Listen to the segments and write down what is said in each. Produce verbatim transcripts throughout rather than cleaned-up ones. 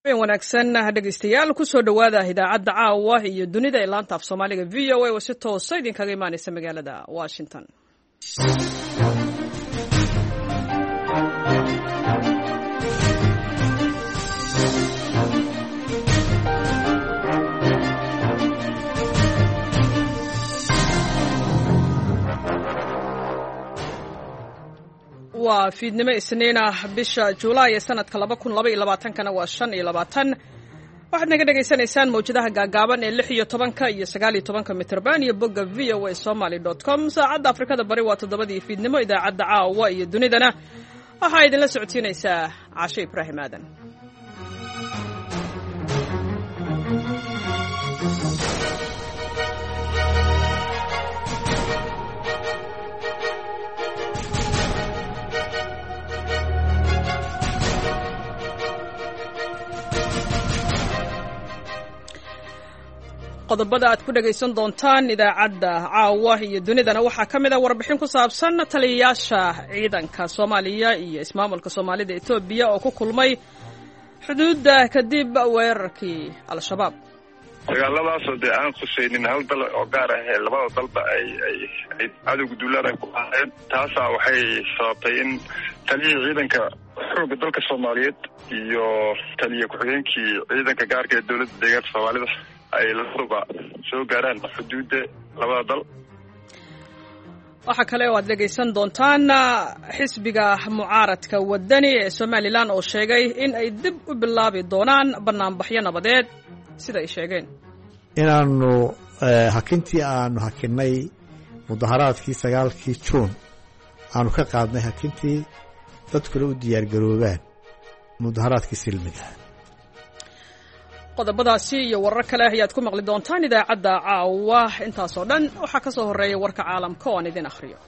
wanaagsan dhegeystayaal ku soo dhawaada idaacadda caawa iyo dunida ee laanta af Soomaaliga V O A oo si toos ah idinkaga imaanaysa magaalada Washington. waa fiidnimo isniin ah bisha Juulaay ee sanadka laba kun laba iyo labaatan kana waa shan iyo labaatan waxaad naga dhageysanaysaan mawjadaha gaagaaban ee lix iyo tobanka iyo sagaal iyo tobanka mitrban iyo bogga v o a somali dot com saacadda Afrikada Bari waa toddobadii fiidnimo idaacadda caawa iyo dunidana waxaa idinla socodsiinaysaa Caashe Ibraahim Aadan. qodobada aad ku dhageysan doontaan idaacadda caawa iyo dunidana waxaa ka mid ah warbixin ku saabsan taliyayaasha ciidanka Soomaaliya iyo ismaamulka Soomaalida Itoobiya oo ku kulmay xuduudda kadib weerarkii al-shabaab. dagaaladaas oo dee aan khusaynin hal dal oo gaar ah ee labada dalba ay ay cadowga duulaan ay ku ahaayeen taasaa waxay sababtay in taliyihii ciidanka xoogga dalka Soomaaliyeed iyo taliye ku-xigeenkii ciidanka gaarka ee dowladda deegaanka Soomaalida ay labaduba soo gaaraan xuduudda labada dal. waxaa kale oo aad dhegeysan doontaan xisbiga mucaaradka wadani ee Somaliland oo sheegay in ay dib u bilaabi doonaan banaanbaxyo nabadeed sida ay sheegeen inaanu hakintii aanu hakinay mudaharaadkii sagaalkii Juun aanu ka qaadnay hakintii dadkuna u diyaar garoobaan mudaharaadkii silmiga. qodobadaasi iyo warar kale ayaad ku maqli doontaan idaacadda caawa intaas oo dhan waxaa ka soo horeeya warka caalamka oo aan idin akhriyo.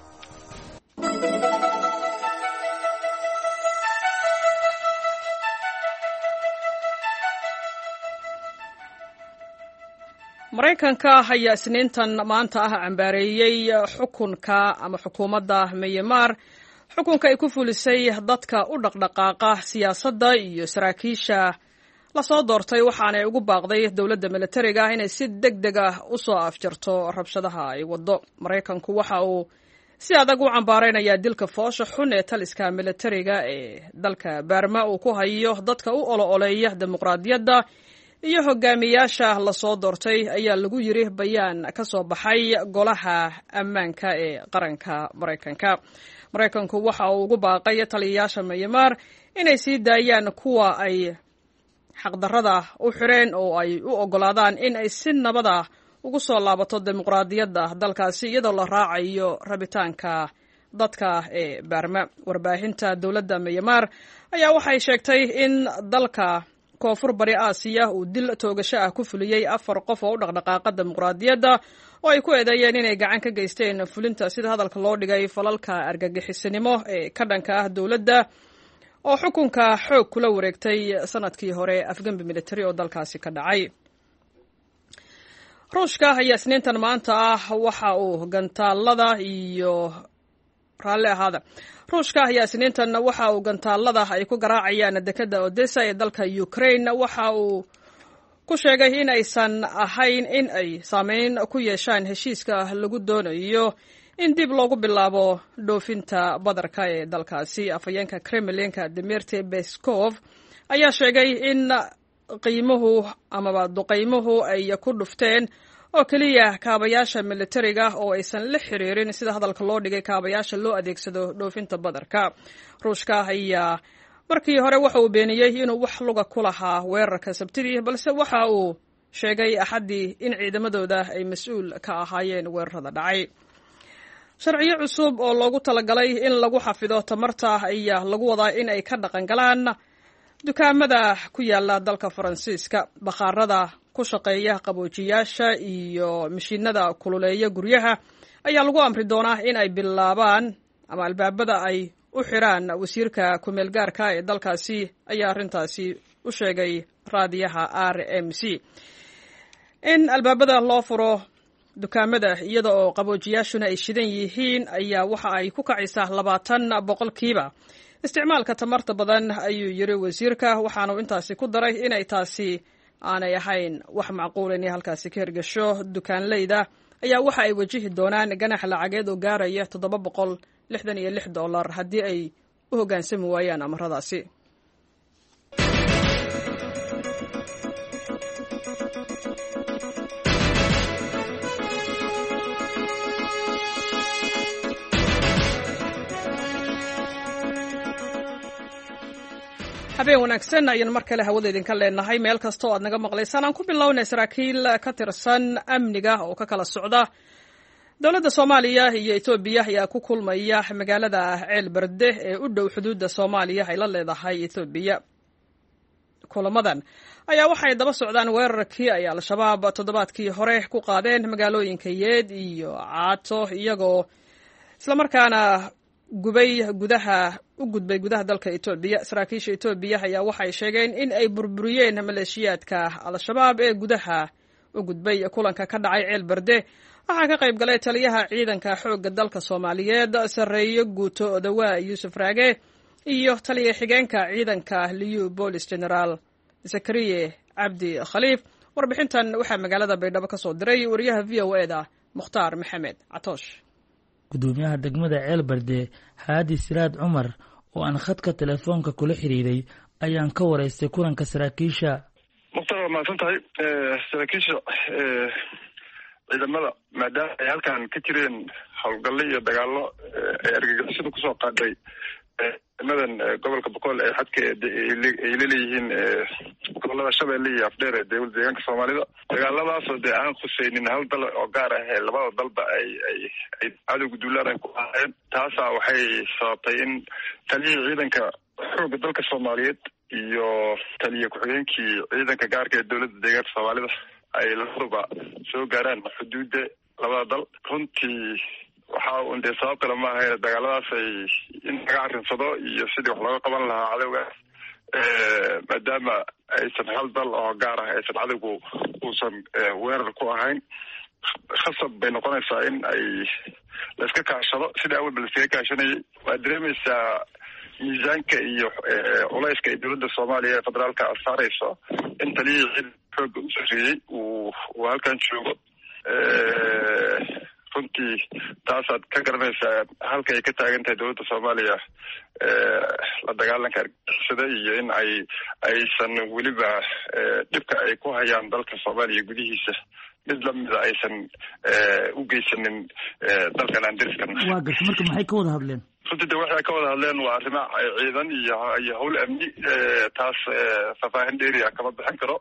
Mareykanka ayaa isniintan maanta ah cambaareeyay xukunka ama xukuumadda Myanmar xukunka ay ku fulisay dadka u dhaqdhaqaaqa siyaasadda iyo saraakiisha la soo doortay waxaana ay ugu baaqday dowladda militariga inay si degdeg ah u soo afjarto rabshadaha ay wado. Mareykanku waxa uu si adag u cambaareynayaa dilka foosha xun ee taliska militariga ee dalka Burma uu ku hayo dadka u olo-oleeya dimuqraadiyadda iyo hogaamiyaasha la soo doortay ayaa lagu yiri bayaan ka soo baxay golaha ammaanka ee qaranka Mareykanka. Mareykanku waxa uu ugu baaqay taliyayaasha Myanmar inay sii daayaan kuwa ay xaqdarrada u xireen oo ay u ogolaadaan in ay si nabada ugu soo laabato dimuqraadiyadda dalkaasi iyadoo la raacayo rabitaanka dadka ee Burma. Warbaahinta dowladda Myanmar ayaa waxay sheegtay in dalka koonfur bari Aasiya uu dil toogasho ah ku fuliyay afar qof oo u dhaqdhaqaaqa dimuqraadiyadda oo ay ku eedeeyeen inay gacan ka geysteen fulinta sida hadalka loo dhigay falalka argagixisinimo ee ka dhanka ah dowladda oo xukunka xoog kula wareegtay sanadkii hore afgambi military oo dalkaasi ka dhacay. Ruushka ayaa isniintan maanta ah waxa uu gantaalada iyo raalli ahaada Ruushka ayaa isniintan waxa uu gantaalada ay ku garaacayaan dekedda Odessa ee dalka Ukraine waxa uu ku sheegay in aysan ahayn in ay saameyn ku yeeshaan heshiiska lagu doonayo in dib loogu bilaabo dhoofinta badarka ee dalkaasi. Afhayeenka Kremlinka Dmitry Peskov ayaa sheegay in qiimuhu amaba duqeymuhu ay ku dhufteen oo kaliya kaabayaasha militariga oo aysan la xiriirin sida hadalka loo dhigay kaabayaasha loo adeegsado dhoofinta badarka. Ruushka ayaa markii hore waxa uu beeniyay inuu wax luga ku lahaa weerarka Sabtidii balse waxa uu sheegay Axaddii in ciidamadooda ay mas'uul ka ahaayeen weerarada dhacay. sharciyo cusub oo loogu talagalay in lagu xafido tamarta ayaa lagu wadaa in ay ka dhaqan galaan dukaamada ku yaala dalka Faransiiska. Bakhaarada ku shaqeeya qaboojiyaasha iyo mishiinada kululeeya guryaha ayaa lagu amri doonaa in ay bilaabaan ama albaabada ay u xiraan. wasiirka ku-meel gaarka ee dalkaasi ayaa arrintaasi u sheegay raadiyaha R M C in albaabada loo furo dukaamada iyada oo qaboojiyaashuna ay shidan yihiin ayaa waxa ay ku kacaysaa labaatan boqolkiiba isticmaalka tamarta badan ayuu yiri wasiirka, waxaanu intaasi ku daray inay taasi aanay ahayn wax macquul inay halkaasi ka hirgasho. dukaanleyda ayaa waxa ay wajihi doonaan ganax lacageed oo gaaraya toddoba boqol lixdan iyo lix dollar haddii ay u hoggaansami waayaan amaradaasi. habeen wanaagsan ayaan mar kale hawada idinka leenahay meel kasta oo aad naga maqlaysaan. aan ku bilownay saraakiil ka tirsan amniga oo ka kala socda dowladda Soomaaliya iyo Itoobiya ayaa ku kulmaya magaalada Ceelberde ee u dhow xuduudda Soomaaliya ay la leedahay Itoobiya. kulamadan ayaa waxay daba socdaan weerarkii ay al-shabaab toddobaadkii hore ku qaadeen magaalooyinka Yeed iyo Caato, iyagoo isla markaana gubay gudaha u gudbay gudaha dalka Itoobiya. saraakiisha Itoobiya ayaa waxay sheegeen in ay burburiyeen maleeshiyaadka al-shabaab ee gudaha u gudbay. kulanka ka dhacay Ceelberde waxaa ka qayb galay taliyaha ciidanka xoogga dalka Soomaaliyeed Sareeyo Guuto Odawaa Yuusuf Raage iyo taliya xigeenka ciidanka Liyu Police General Zakariye Cabdi Khaliif. warbixintan waxaa magaalada Baydhabo ka soo diray wariyaha V O A da Mukhtaar Maxamed Catoosh. gudoomiyaha degmada Ceelberde Haadi Siraad Cumar oo aan khadka telefoonka kula xiriiray ayaan ka wareystay kulanka saraakiisha. Mukhtaar, waa mahadsan tahay. saraakiisha ciidamada maadaama ay halkan ka jireen howlgallo iyo dagaallo ay argagixisadu kusoo qaadhay ciidamadan gobolka Boqol ee xadka ay leeyihiin gobolada Shabeelle iyo Afdheer ee dowladda deegaanka Soomaalida. dagaaladaas oo dee aan khusaynin hal dal oo gaar ah ee labada dalba ay ay ay cadowga duulaan ku ahaayeen. taasaa waxay sababtay in taliyihii ciidanka xoogga dalka Soomaaliyeed iyo taliye ku-xigeenkii ciidanka gaarka ee dowladda deegaanka Soomaalida ay labaduba soo gaaraan xuduudda labada dal. runtii waxaa un dee sabab kale ma ahayn dagaaladaas ay in laga arrinsado iyo sidii wax looga qaban lahaa cadowgaas, maadaama aysan hal dal oo gaar ah aysan cadowgu uusan weerar ku ahayn. khasab bay noqonaysaa in ay laiska kaashado sida awalba laiskaga kaashanayay. waad dareemaysaa miisaanka iyo culayska ay dowladda Soomaaliya ee federaalka saarayso in taliyihii ciidanka xoogga u sarreeyey uu uu halkan joogo. runtii taasaad ka garanaysaa halka ay ka taagan tahay dowladda Soomaaliya la dagaalanka argagixisada iyo in ay aysan weliba dhibka ay ku hayaan dalka Soomaaliya gudihiisa mid lamida aysan u geysanin dalkan aan deriskana. waa garta marka maxay ka wada hadleen? runtii de waxay ka wada hadleen waa arrimo ciidan iyo iyo hawl amni. taas faahfaahin dheeri ah kama bixin karo.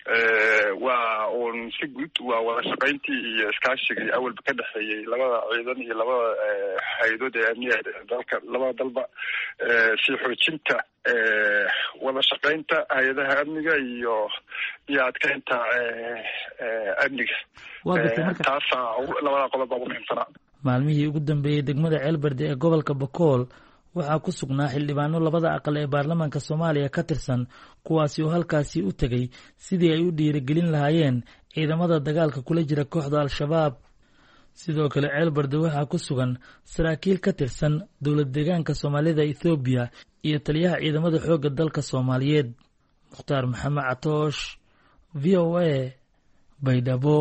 waa uun si guud waa wada shaqayntii iyo iskaashigii awalba ka dhexeeyey labada ciidan iyo labada hay-adood ee amniga dalka labada dalba. sii xoojinta wada shaqaynta hay-adaha amniga iyo iyo adkeynta amniga. taasaa labada qodob baa ugu muhiimsanaa. maalmihii ugu dambeeyey degmada Ceelberde ee gobolka Boqol waxaa ku sugnaa xildhibaano labada aqal ee baarlamaanka Soomaaliya ka tirsan, kuwaasi oo halkaasi u tegay sidii ay u dhiirigelin lahaayeen ciidamada dagaalka kula jira kooxda al-shabaab. sidoo kale Ceelberde waxaa ku sugan saraakiil ka tirsan dowlad deegaanka Soomaalida Itoobiya iyo taliyaha ciidamada xoogga dalka Soomaaliyeed. Mukhtaar Maxamed Catoosh, V O A, Baydhabo.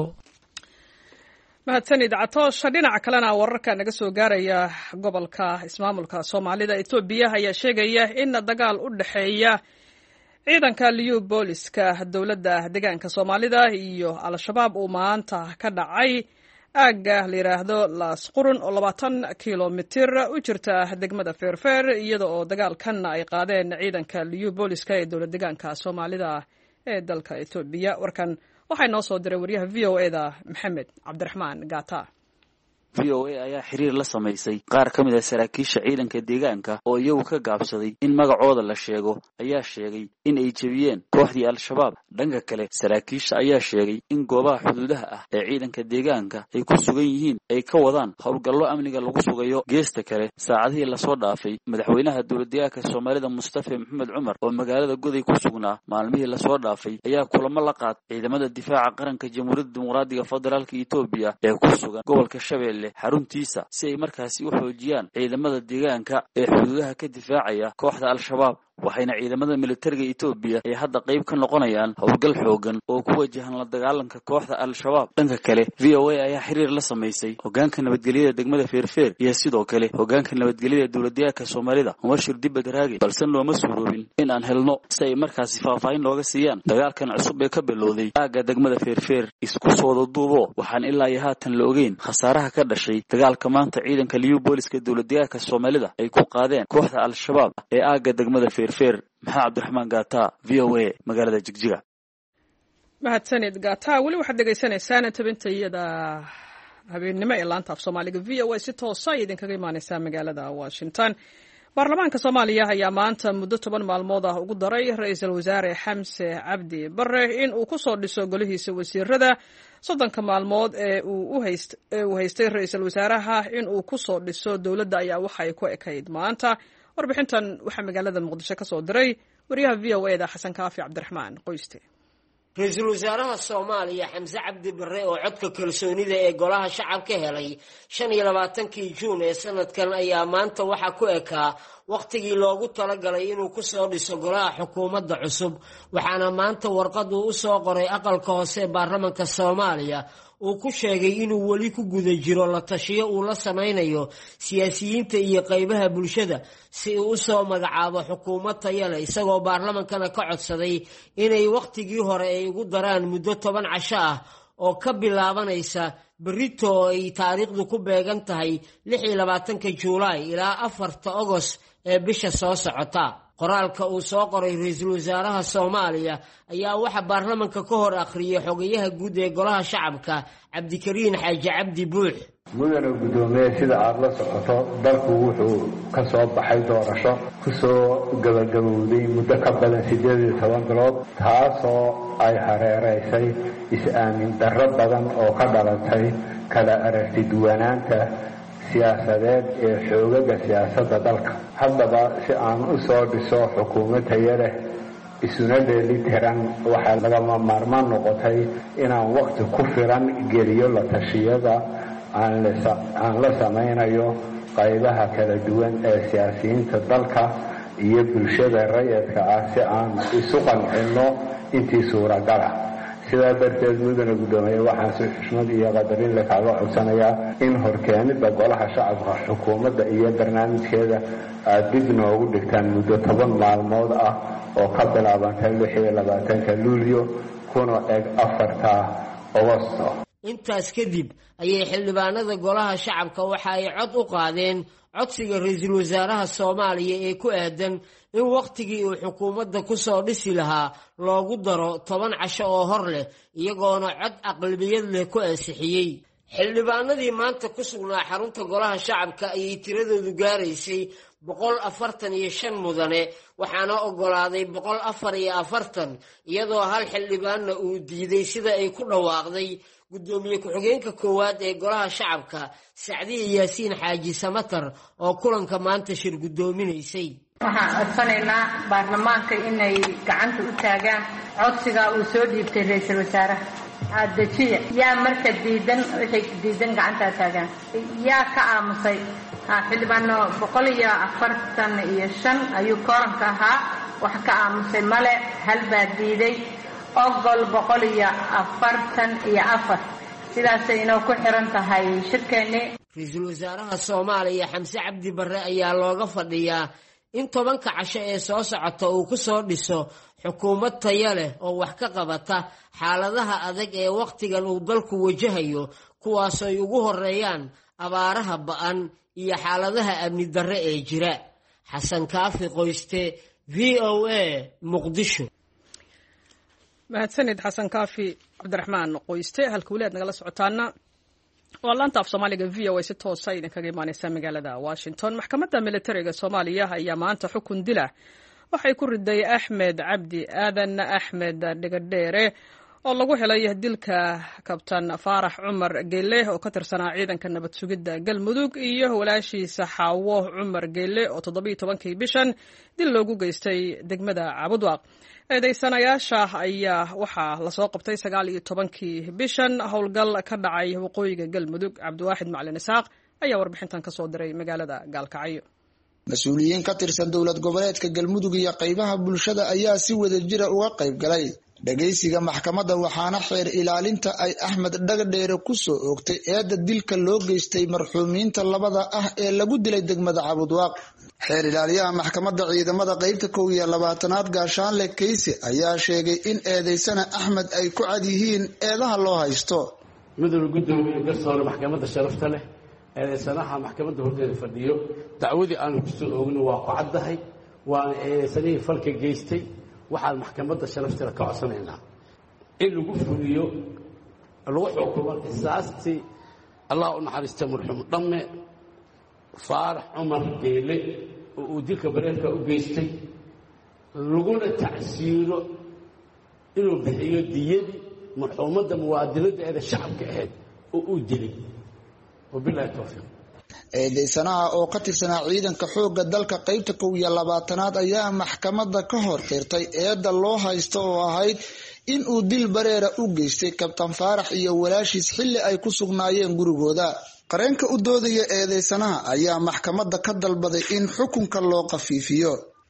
mahadsanid Catoosh. dhinaca kalena wararka naga soo gaaraya gobolka ismaamulka Soomaalida Itoobiya ayaa sheegaya in dagaal u dhaxeeya ciidanka Liyu Booliska dowladda deegaanka Soomaalida iyo al-shabaab uu maanta ka dhacay aagga la yiraahdo Laas Qurun oo labaatan kilomitir u jirta degmada Feerfeer, iyada oo dagaalkan ay qaadeen ciidanka Liyu Booliska ee dowladda deegaanka Soomaalida ee dalka Itoobiya. warkan waxay noo soo diray wariyaha V O A da Maxamed Cabdiraxmaan Gaata. V O A ayaa xiriir la samaysay qaar ka mid ah saraakiisha ciidanka deegaanka oo iyagu ka gaabsaday in magacooda la sheego, ayaa sheegay in ay jebiyeen kooxdii al-shabaab. dhanka kale, saraakiisha ayaa sheegay in goobaha xuduudaha ah ee ciidanka deegaanka ay ku sugan yihiin ay ka wadaan howlgallo amniga lagu sugayo. geesta kale, saacadihii lasoo dhaafay, madaxweynaha dowlad deegaanka Soomaalida Mustafa Maxamed Cumar oo magaalada Goday ku sugnaa maalmihii lasoo dhaafay ayaa kulamo la qaatay ciidamada difaaca qaranka Jamhuuriyadda Dimuqraadiga Federaalka Itoobiya ee ku sugan gobolka Shabeelle leh xaruntiisa si ay markaasi u xoojiyaan ciidamada deegaanka ee xuduudaha ka difaacaya kooxda al-shabaab waxayna ciidamada militariga Itoobiya ay hadda qayb ka noqonayaan howlgal xoogan oo ku wajahan la dagaalanka kooxda al-shabaab. Dhanka kale V O A ayaa xiriir la sameysay hoggaanka nabadgelyada degmada Feerfeer iyo sidoo kale hoggaanka nabadgelyada dowladda Soomaalida Mubashir Dibad Raagi balse looma suuroobin in aan helno si ay markaasi faahfaahin looga siiyaan dagaalkan cusub ee ka bilowday aaga degmada Feerfeer. Isku soo duubo waxaan ilaa iyo haatan la ogeyn khasaaraha ka dhashay dagaalka maanta ciidanka liyu booliska dowladda Soomaalida ay ku qaadeen kooxda al-shabaab ee aaga degmada Feerfeer. maxaa Cabdiraxmaan Gaata V O A magaalada Jigjiga. mahadsanid Gaata wali waxaad dhageysaneysaan tabintayada habeenimo ee laanta af Soomaaliga V O A si toos ah idin kaga imaaneysa magaalada Washington. baarlamaanka Soomaaliya ayaa maanta muddo toban maalmood ah ugu daray ra'iisul wasaare Xamse Cabdi Barre in uu ku soo dhiso golihiisa wasiirada soddonka maalmood ee uu u haystay ee uu haystay ra'iisul wasaaraha in uu ku soo dhiso dawladda ayaa waxa ay ku ekayd maanta. warbixintan waxaa magaalada Muqdisho ka soo diray wariyaha V O A da Xasan Kaafi Cabdiraxmaan Qoyste. ra'iisul wasaaraha Soomaaliya Xamse Cabdi Barre oo codka kalsoonida ee golaha shacabka helay shan iyo labaatankii Juun ee sanadkan ayaa maanta waxa ku ekaa waqtigii loogu talagalay inuu ku soo dhiso golaha xukuumadda cusub waxaana maanta warqad uu u soo qoray aqalka hoose ee baarlamaanka Soomaaliya uu ku sheegay inuu wali ku guda jiro la tashiyo uu la sameynayo siyaasiyiinta iyo qaybaha bulshada si uu u soo magacaabo xukuumad tayo leh isagoo baarlamaankana ka codsaday inay waqtigii hore ay ugu daraan muddo toban casho ah oo ka bilaabanaysa berrito oo ay taariikhdu ku beegan tahay lix iyo labaatanka Juulaay ilaa afarta Agost ee bisha soo socota. qoraalka uu soo qoray ra'iisul wasaaraha Soomaaliya ayaa waxa baarlamaanka ka hor akhriyay xogayaha guud ee golaha shacabka Cabdikariin Xaaji Cabdi Buux. mudane gudoomiye sida aad la socoto dalku wuxuu ka soo baxay doorasho ku soo gabagabowday muddo ka badan sideed iyo toban bilood taasoo ay hareereysay is-aamin darro badan oo ka dhalatay kala aragti duwanaanta siyaasadeed ee xoogaga siyaasadda dalka. haddaba si aan u soo dhiso xukuumad tayo leh isuna dheelitiran waxaa lagama maarmaan noqotay inaan waqti ku filan geliyo la tashiyada aan la samaynayo qaybaha kala duwan ee siyaasiyiinta dalka iyo bulshada rayidka ah si aan isu qancino intii suuragala. sidaa darteed mudane gudoomiye waxaan si xushmad iyo qadarin leh kaaga codsanayaa in horkeenida golaha shacabka xukuumadda iyo barnaamijkeeda aad dib noogu dhigtaan muddo toban maalmood ah oo ka bilaabantay lix iyo labaatanka Luulyo kuna eg afarta Agosto. intaas kadib ayay xildhibaanada golaha shacabka waxa ay cod u qaadeen codsiga ra'iisul wasaaraha Soomaaliya ee ku aadan in waqtigii uu xukuumadda ku soo dhisi lahaa loogu daro toban casho oo hor leh iyagoona cod aqlabiyad leh ku ansixiyay. xildhibaanadii maanta ku sugnaa xarunta golaha shacabka ayay tiradoodu gaaraysay boqol afartan iyo shan mudane waxaana ogolaaday boqol afar iyo afartan iyadoo hal xildhibaanna uu diiday sida ay ku dhawaaqday gudoomiye ku-xigeenka koowaad ee golaha shacabka Sacdiye Yaasiin Xaaji Samatar oo kulanka maanta shir gudoominaysay. waxaan codsanaynaa baarlamaanka inay gacanta u taagaan codsiga uu soo dhiibtay ra'iisul wasaaraha Cabdijiya yaa marka diidan wixii diidan gacanta taagaan yaa ka aamusay xildhibaano boqol iyo afartan iyo shan ayuu kooranka ahaa wax ka aamusay male hal baa diiday ogol boqol iyo afartan iyo afar sidaasay inoo ku xiran tahay shirkeeni. ra'iisul wasaaraha Soomaaliya Xamse Cabdi Barre ayaa looga fadhiyaa in tobanka casho ee soo socota uu ku soo dhiso xukuumad tayo leh oo wax ka qabata xaaladaha adag ee waqtigan uu dalku wajahayo kuwaas ay ugu horeeyaan abaaraha ba'an iyo xaaladaha amni darre ee jira. Xasan Kaafi Qoyste V O A Muqdisho. mahadsanid Xasan Kaafi Cabdiraxmaan Qoyste halka walaad nagala socotaana waa laanta af Soomaaliga V O A si toos ah idinkaga imaaneysa magaalada Washington. maxkamadda militariga Soomaaliya ayaa maanta xukun dila waxay ku riday Axmed Cabdi Aadan Axmed Dhigadheere oo lagu helay dilka kabtan Faarax Cumar Geelle oo ka tirsanaa ciidanka nabad sugidda Galmudug iyo walaashiisa Xaawo Cumar Geelle oo toddoba iyo tobankii bishan dil loogu geystay degmada Cabudwaaq. eedeysanayaasha ayaa waxaa lasoo qabtay sagaal iyo tobankii bishan howlgal ka dhacay waqooyiga galmudug. cabdiwaaxid macalin isaaq ayaa warbixintan ka soo diray magaalada gaalkacyo. mas-uuliyiin ka tirsan dowlad goboleedka galmudug iyo qaybaha bulshada ayaa si wadajira uga qayb galay dhageysiga maxkamadda, waxaana xeer ilaalinta ay Axmed Dhagadheere ku soo oogtay eedda dilka loo geystay marxuumiinta labada ah ee lagu dilay degmada Cabudwaaq. xeer ilaaliyaha maxkamadda ciidamada qaybta kow iyo labaatanaad Gaashaanle Kayse ayaa sheegay in eedeysana Axmed ay ku cad yihiin eedaha loo haysto. midowga gudoomiye garsoore maxkamadda sharafta leh eedeysanaha maxkamadda horteeda fadhiyo dacwadii aanu ku soo oogno waa ku caddahay, waana eedeysanihii falka geystay. waxaan maxkamadda sharafteeda ka codsanaynaa in lagu fuliyo lagu xukumo qisaastii allah u naxariista marxuum dhamme faarax cumar geele oo uu dilka bareerka u geystay, laguna tacsiiro inuu bixiyo diyadii marxuumadda muwaadinadda eeda shacabka ahayd oo uu dilay. wabilahi towfiiq. eedeysanaha oo ka tirsanaa ciidanka xoogga dalka qaybta kow iyo labaatanaad ayaa maxkamadda ka hor qirtay eedda loo haysto oo ahayd in uu dil bareera u geystay kabtan faarax iyo walaashiis xilli ay ku sugnaayeen gurigooda. qareenka u doodaya eedeysanaha ayaa maxkamadda ka dalbaday in xukunka loo qafiifiyo.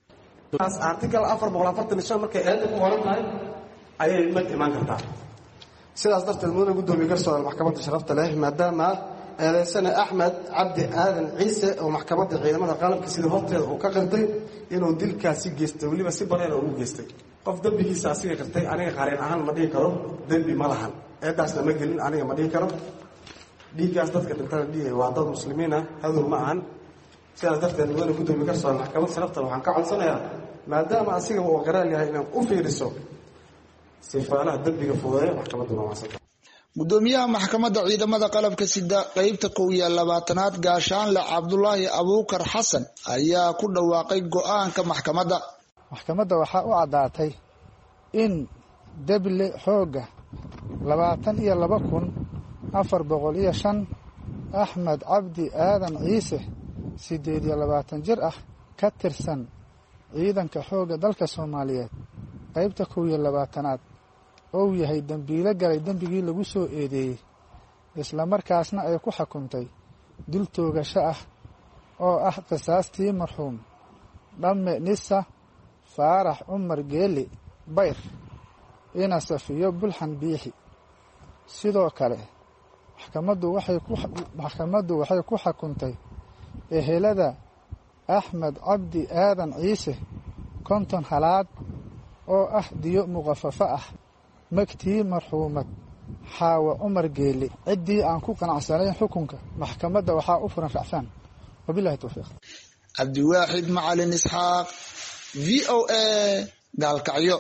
article afar boqol afartan iyo shan markay eedda ku qoran tahay ayay mid imaan kartaa. sidaas darteed mudane gudoomiye garsoore maxkamadda sharafta leh, maadaama eedeysane Axmed Cabdi Aadan Ciise oo maxkamadda ciidamada qalabka sida horteeda uu ka qirtay inuu dilkaasi geystay, weliba si bareera ugu geystay. qof dambigiisa asiga qirtay, aniga qareen ahaan ma dhihi karo dembi ma lahan, eedaasna ma gelin, aniga ma dhihi karo. dhiiggaas dadka dhintana dhihi waa dad muslimiin ah, hadow ma ahan. sidaas darteed mudane gudoomiye garsoore maxkamadda sharafta waxaan ka codsanayaa maadaama asiga uu qaraar yahay inaan u fiiriso sifaalaha dembiga fudeeya maxkamadda maansanta. gudoomiyaha maxkamadda ciidamada qalabka sida qaybta kow iyo labaatanaad Gaashaanle Cabdulaahi Abuukar Xasan ayaa ku dhawaaqay go'aanka maxkamadda. maxkamadda waxaa u caddaatay in deble xooga labaatan iyo laba kun afar boqol iyo shan Axmed Cabdi Aadan Ciise sideed iyo labaatan jir ah ka tirsan ciidanka xooga dalka Soomaaliyeed qaybta kow iyo labaatanaad oo yahay dambiile galay dambigii lagu soo eedeeyey, isla markaasna ay ku xukuntay dil toogasho ah oo ah qisaastii marxuum dhamme nisa faarax cumar geele bayr ina safiyo bulxan biixi. sidoo kale maxkamaddu waxay ku maxkamaddu waxay ku xukuntay ehelada Axmed Cabdi Aadan Ciise konton halaad oo ah diyo muqafafa ah magtii marxuumad xaawa cumar geele. ciddii aan ku qanacsanayn xukunka maxkamadda waxaa u furan racfaan. wabilahi towfiiq. cabdiwaaxid macalin isxaaq, v o a gaalkacyo.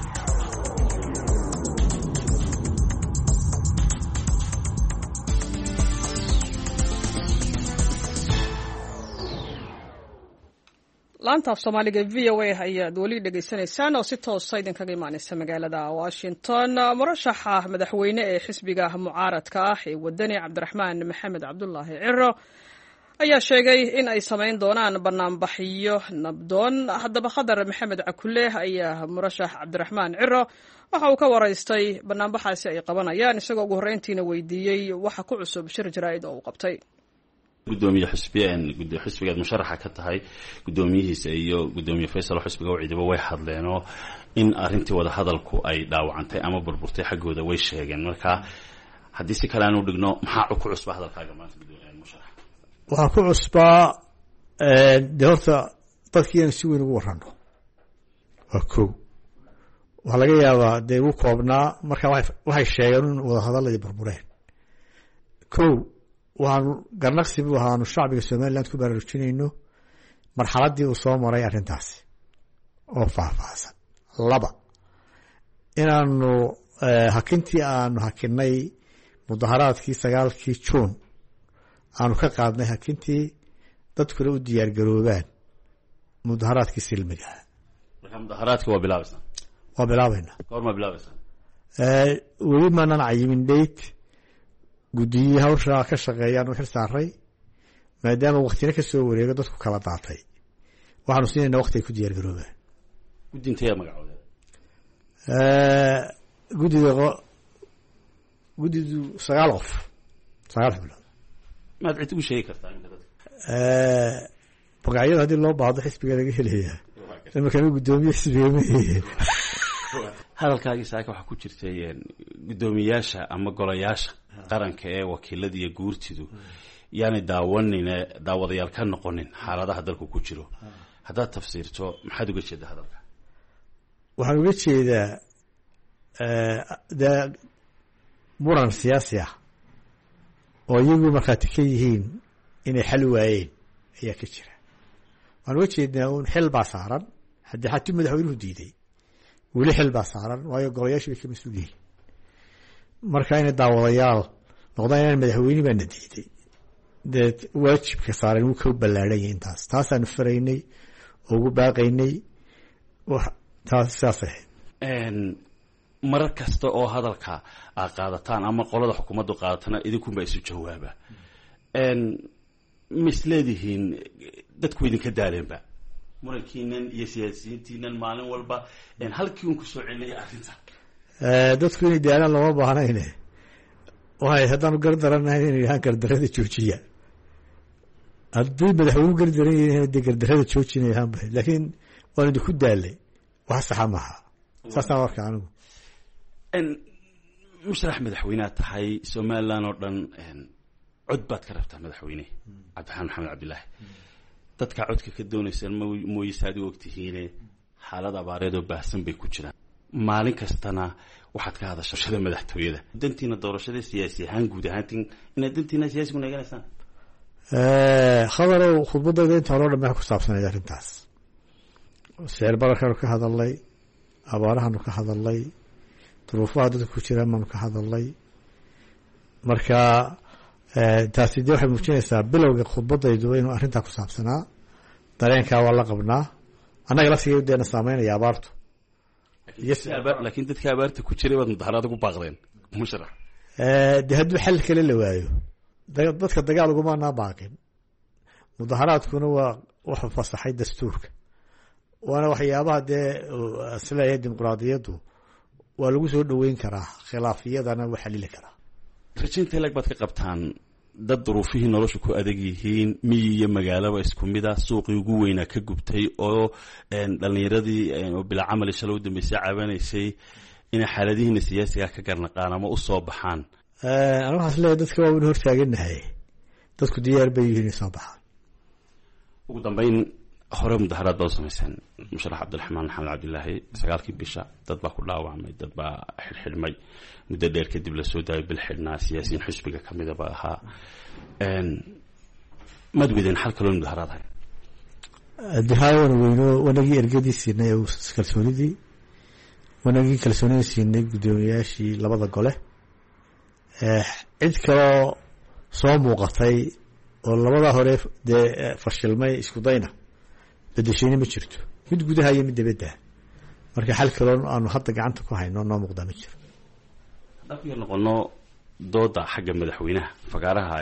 laanta af soomaaliga v o a ayaad weli dhegaysanaysaan oo si toosa idinkaga imaanaysa magaalada washington. murashaxa madaxweyne ee xisbiga mucaaradka ah ee wadani cabdiraxmaan maxamed cabdulaahi ciro ayaa sheegay in ay samayn doonaan banaanbaxyo nabdoon. haddaba khadar maxamed cakule ayaa murashax cabdiraxmaan ciro waxa uu ka waraystay banaanbaxaasi ay qabanayaan, isagoo ugu horreyntiina weydiiyey waxa ku cusub shir jaraa'id oo uu qabtay. gudoomiye xisbiyeen xisbigaad musharaxa ka tahay gudoomiyihiisa iyo gudoomiye Faysal xisbiga oo ciidaba way hadleenoo in arrintii wada hadalku ay dhaawacantay ama burburtay xaggooda way sheegeen. marka haddii si kale aanu dhigno maxaa ku cusbaa hadalkaaga maanta gudoomiye musharax? waxaa ku cusbaa dee horta dadkiina si weyn ugu warrano waa kow. waxaa laga yaabaa dee ugu koobnaa marka waxay sheegeen in wada hadalladii burbureen. kow waxaanu garnaqsi buu ahaanu shacbiga somaliland ku baraarujinayno marxaladdii uu soo maray arrintaasi oo faahfaahsan. laba inaanu hakintii aanu hakinay mudaharaadkii sagaalkii juun aanu ka qaadnay hakintii dadkuna u diyaargaroobaan mudaharaadkii silmiga. marka mudaharaadka waa bilaabaysaa? waa bilaabaynaa. goorma bilaabaysaa? weli maanan cayimin dayt. guddiyihii hawshaa ka shaqeeyaan u xil saaray maadaama waktina ka soo wareego dadku kala daatay waxaanu siinaynaa wakti ay ku diyaargaroobaan. guddintayaa magacooda? guddida guddidu sagaal qof sagaal xubnood maad cid ugu sheegi kartaa magacyada haddii loo baahdo xisbiga laga helayaa imakana guddoomiye xisbiga ma hadalkaagii saaka waxaa ku jirtay guddoomiyaasha ama golayaasha qaranka ee wakiilada iyo guurtidu yaanay daawanine daawadayaal ka noqonin xaaladaha dalku ku jiro haddaad tafsiirto maxaad uga jeedaa hadalka waxaan uga jeedaa dee muran siyaasi ah oo iyagu markhaati ka yihiin inay xal waayeen ayaa ka jira waxaan uga jeednaa un xil baa saaran haddii xatuu madaxweynuhu diiday weli xil baa saaran waayo golayaashu bay ka mas-uul yihiin marka inay daawadayaal noqdaan inaan madaxweyne baana diiday dee waajibka saaran wuu ka ballaadhanya intaas taasaanu faraynay oo ugu baaqaynay taas saas ahayd marar kasta oo hadalka aad qaadataan ama qolada xukuumaddu qaadatana idinkunbaa isu jawaaba misleedihiin dadku idinka daaleenba murankiinan iyo siyaasiyiintiinan maalin walba halkii un kusoo celinaya arrinta dadku inay daalaan looma baahnayne waay haddaanu gardaranahay inay yahaan gardarada joojiya haddii madaxweynu gardaran yahin dee gardarada joojina yahaan ba laakiin waan idinku daalay wax saxa maaha saasaan warka anigu musharax madaxweynead tahay somalilan oo dhan cod baad ka rabtaa madaxweyne cabdiraxmaan maxamed cabdilaahi dadkaa codka ka doonaysaan mooyese aad u ogtihiine xaalad abaareed oo baahsan bay ku jiraan maalin kastana waxaad ka hadasha shada madaxtooyada dantiina doorashada siyaasi ahaan guud ahaantin inaad dantiina siyaasigu naeganaysaan khadarow khudbadayda inta hore o dhan maxay ku saabsanayd arrintaas sicir bararkaanu ka hadalnay abaarahaanu ka hadalnay duruufaha dadka ku jiraan baanu ka hadalnay marka taasi dee waxay muujinaysaa bilowga khudbadaydu inuu arrintaa ku saabsanaa dareenkaa waa la qabnaa annaga laftiga deena saameynaya abaartu laakiin dadka abaarta ku jiray baad mudaharaada ku baaqdeen musharax dee hadduu xal kale la waayo dadka dagaal ugumaanaa baaqin mudaharaadkuna waa wuxuu fasaxay dastuurka waana waxyaabaha dee isleeyahay dimuqraadiyaddu waa lagu soo dhoweyn karaa khilaafiyadana waa xalili karaa rajaynta ilag baad ka qabtaan dad duruufihii nolosha ku adag yihiin miyi iyo magaalaba isku mid ah suuqii ugu weynaa ka gubtay oo dhallinyaradii oo bilaa camali shalay u dambeysay caabanaysay inay xaaladihiina siyaasiga ka garnaqaan ama u soo baxaan ana waxaas leeyahay dadka waa waynu hortaaganahay dadku diyaar bay yihiin inay soo baxaan ugu dambeyn hore mudaharaad baad u samayseen musharax cabdiraxmaan maxamed cabdilaahi sagaalkii bisha dad baa ku dhaawacmay dad baa xidhxidhmay muddo dheer kadib lasoo daayay bil xidhnaa siyaasiyiin xusbiga ka midaba ahaa maad weydeen xal kaloo mudaharaad hay dihaay waana weyno wanagii ergadii siinay kalsoonidii wanagii kalsoonidii siinay guddoomiyayaashii labada gole cid kaloo soo muuqatay oo labadaa hore dee fashilmay isku dayna bedeshayna ma jirto mid gudaha iyo mid dabadda marka xal kaloo aanu hadda gacanta ku hayno noo muuqdaa ma jiro haddaan ku yar noqono dooda xagga madaxweynaha fagaaraha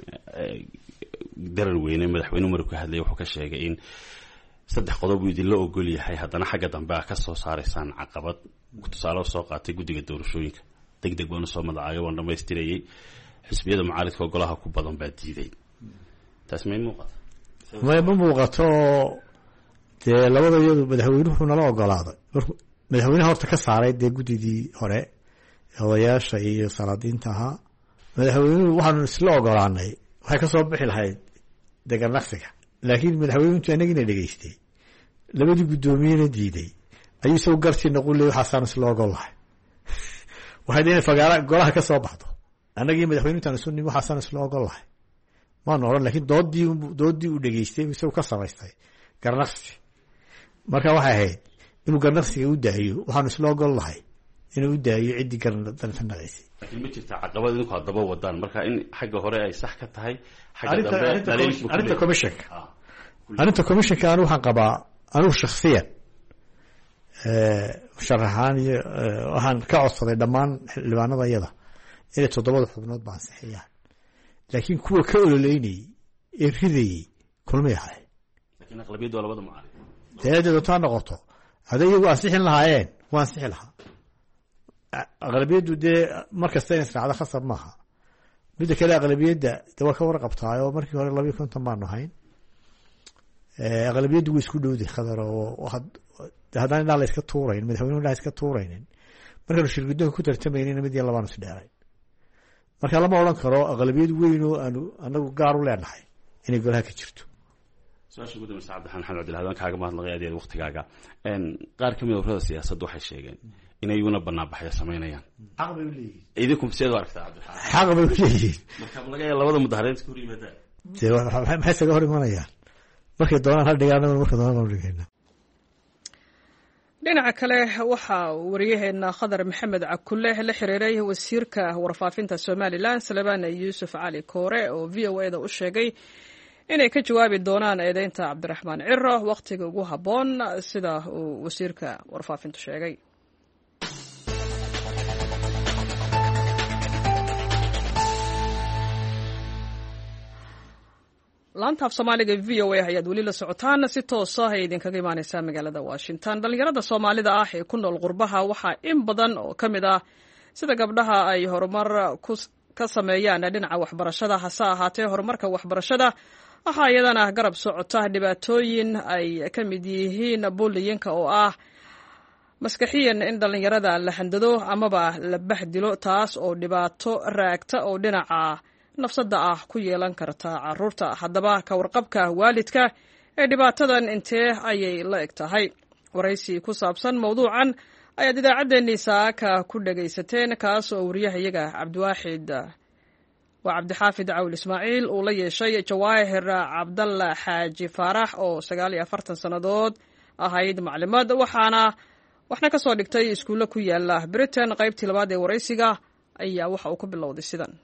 darar weyne madaxweyne maruu ka hadlaya wuxuu ka sheegay in saddex qodob uu idinla ogol yahay haddana xagga dambe a ka soo saaraysaan caqabad tusaale soo qaatay guddiga doorashooyinka deg deg baanu soo madacaayo waan dhamaystirayay xisbiyada mucaaridka golaha ku badan baa diiday taas may muuqata may ma muuqato dee labada iyadu madaxweynuhu nala ogolaaday markuu madaxweynaha horta ka saaray dee guddidii hore odayaasha iyo salaadiinta ahaa madaxweynuhu waxaanu isla ogolaanay waxay ka soo bixi lahayd deganaqsiga laakiin madaxweynuhu intu anagina dhegeystay labadii guddoomiyena diiday ayuu isagu gartii naquley waxaasaan isla ogol lahay waxay inay fagaara golaha ka soo baxdo annagii madaxweynu intaan isu nimi waxaasaan isla ogol lahay maanu odhan lakiin doodii doodii uu dhegeystay isagu ka samaystay garnaqsi marka waxay ahayd inuu garnaqsiga u daayo waxaanu isla ogol lahay inuu u daayo ciddii garnaqaysay laakiin ma jirta caqabad idinku haddaba wadaan marka in xagga hore ay sax ka tahay arrinta commissionka arrinta commissionka anigu waxaan qabaa anigu shaksiyan musharaxaan iyo waxaan ka codsaday dhammaan xildhibaanada iyada inay toddobada xubnood ba ansixiyaan laakiin kuwa ka ololeynayey ee ridayey kulmay ahay laakiin aqlabiyaddu waa labada mucaarid dee doontaa noqoto hadday iyagu ansixin lahaayeen waa ansixi lahaa aqlabiyaddu dee mar kasta in israacdo khasab maaha. midda kale aqlabiyadda de waa ka warqabtaay oo markii hore labiyo konton baanu ahayn. aqlabiyaddu way isku dhowday khadar oo haddaan indhaa la iska tuurayn madaxweynuhu indhaa iska tuuraynin markaanu shirgudoonka ku tartamaynin mid iyo labaanu isdheerayn. marka lama odhan karo aqlabiyad weyn oo aanu anagu gaar u leenahay inay golaha ka jirto. su-aasha ugu dambaysa cabdiraxmaan maxamed cabdilahad waan kaaga mahadnaqay aad waqtigaaga. qaar kamid a ururada siyaasadda waxay sheegeen inay iyaguna banaanbaxyo samaynayaan. xaq bay u leeyihiin. idinku sideed u aragtaa cabdiraxmaan? xaq bay u leeyihiin. marka laga yaaba labada mudahareed iska hor yimaadaan. dee maxay isaga hor imanayaan markay doonaan ha dhigaan marka doonaan baan dhigayna. dhinaca kale waxaa wariyaheena khadar maxamed cakulle la xiriiray wasiirka warfaafinta somalilan salebaan yuusuf cali koore oo v o eda u sheegay inay ka jawaabi doonaan eedeynta cabdiraxmaan ciro wakhtiga ugu habboon sida uu wasiirka warfaafintu sheegay. laanta af soomaaliga v o a ayaad weli la socotaan si toosa ay idinkaga imaaneysaa magaalada washington. dhallinyarada soomaalida ah ee ku nool qurbaha waxaa in badan oo ka mid ah sida gabdhaha ay horumar ka sameeyaan dhinaca waxbarashada. hase ahaatee horumarka waxbarashada waxaa iyadana garab socota dhibaatooyin ay ka mid yihiin buuliyinka oo ah maskaxiyan in dhallinyarada la handado amaba la bahdilo, taas oo dhibaato raagta oo dhinaca nafsada ah ku yeelan karta caruurta. haddaba ka warqabka waalidka ee dhibaatadan intee ayay la eg tahay? waraysi ku saabsan mawduucan ayaad idaacaddeenii saaka ku dhagaysateen, kaas oo wariyahayaga cabdiwaaxid waa cabdixaafid cawil ismaaciil uu la yeeshay jawaahir cabdalla xaaji faarax oo sagaal iyo afartan sannadood ahayd maclimad waxaana waxna ka soo dhigtay iskuulle ku yaala britain. qaybtii labaad ee waraysiga ayaa waxa uu ku bilowday sidan.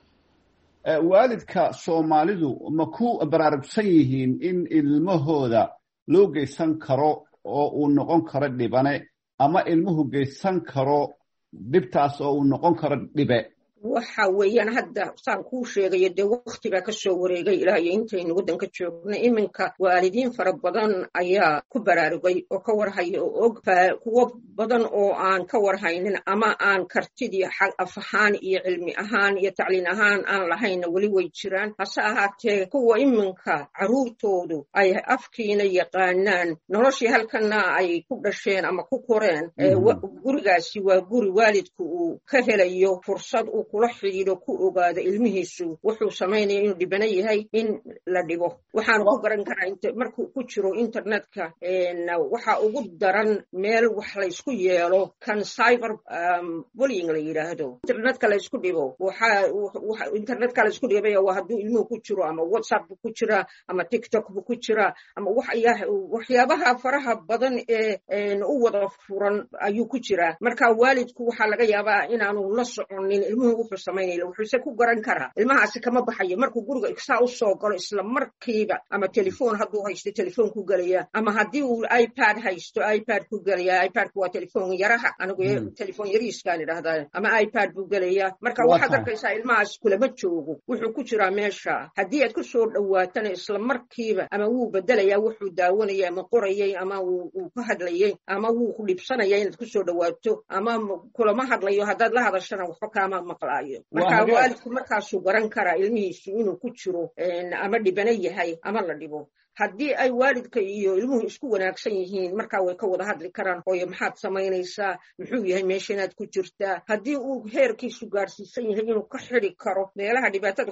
waalidka soomaalidu ma ku baraarugsan yihiin in ilmahooda loo geysan karo oo uu noqon karo dhibane ama ilmuhu geysan karo dhibtaas oo uu noqon karo dhibe? waxa weeyaan hadda saan kuu sheegayo dee waktigaa ka soo wareegay ilaa iyo intaynu waddanka joogna iminka waalidiin fara badan ayaa ku baraarugay oo ka warhaya oo og kuwo badan oo aan ka warhaynin ama aan kartidii af ahaan iyo cilmi ahaan iyo tacliin ahaan aan lahayna weli way jiraan. hase ahaatee kuwa iminka carruurtoodu ay afkiina yaqaanaan noloshii halkana ay ku dhasheen ama ku koreen, gurigaasi waa guri waalidku uu ka helayo fursad uu kula xidhiidho ku ogaada ilmihiisu wuxuu samaynaya inuu dhibana yahay in la dhibo. waxaan ku garan karaa markuu ku jiro internetka waxa ugu daran meel wax laysku yeelo kan cyber bullying la yidhaahdo. internetka laysku dhibo waxa internetka laysku dhibaya waa hadduu ilmuhu ku jiro ama whatsapp bu ku jira ama tiktok bu ku jira ama waxyaabaha faraha badan ee u wada furan ayuu ku jiraa. marka waalidku waxaa laga yaabaa inaanu la soconin ilmuhu wuxuu samaynaya. wuxuuse ku garan karaa ilmahaasi kama baxayo markuu guriga saa u soo galo isla markiiba ama telefoon hadduu haysto telefoon ku gelaya, ama haddii uu ipad haysto ipad ku gelaya. ipad waa telefoon yaraha, anigu telefoon yariiskaan idhahdaa, ama ipad buu gelaya. marka waxaad arkaysaa ilmahaas kulama joogo, wuxuu ku jiraa meesha. haddii aad ku soo dhowaatana isla markiiba ama wuu bedelayaa wuxuu daawanaya ama qorayay ama uu ka hadlayay ama wuu ku dhibsanaya inaad ku soo dhowaato ama kulama hadlayo. haddaad la hadashana waxba kaama maqlaayo. marka waalidku markaasuu garan karaa ilmihiisu inuu ku jiro ama dhibana yahay ama la dhibo. haddii ay waalidka iyo ilmuhu isku wanaagsan yihiin markaa way ka wada hadli karaan. hooyo maxaad samaynaysaa, muxuu yahay meesha inaad ku jirtaa. haddii uu heerkiisu gaarsiisan yahay inuu ka xidi karo meelaha dhibaatada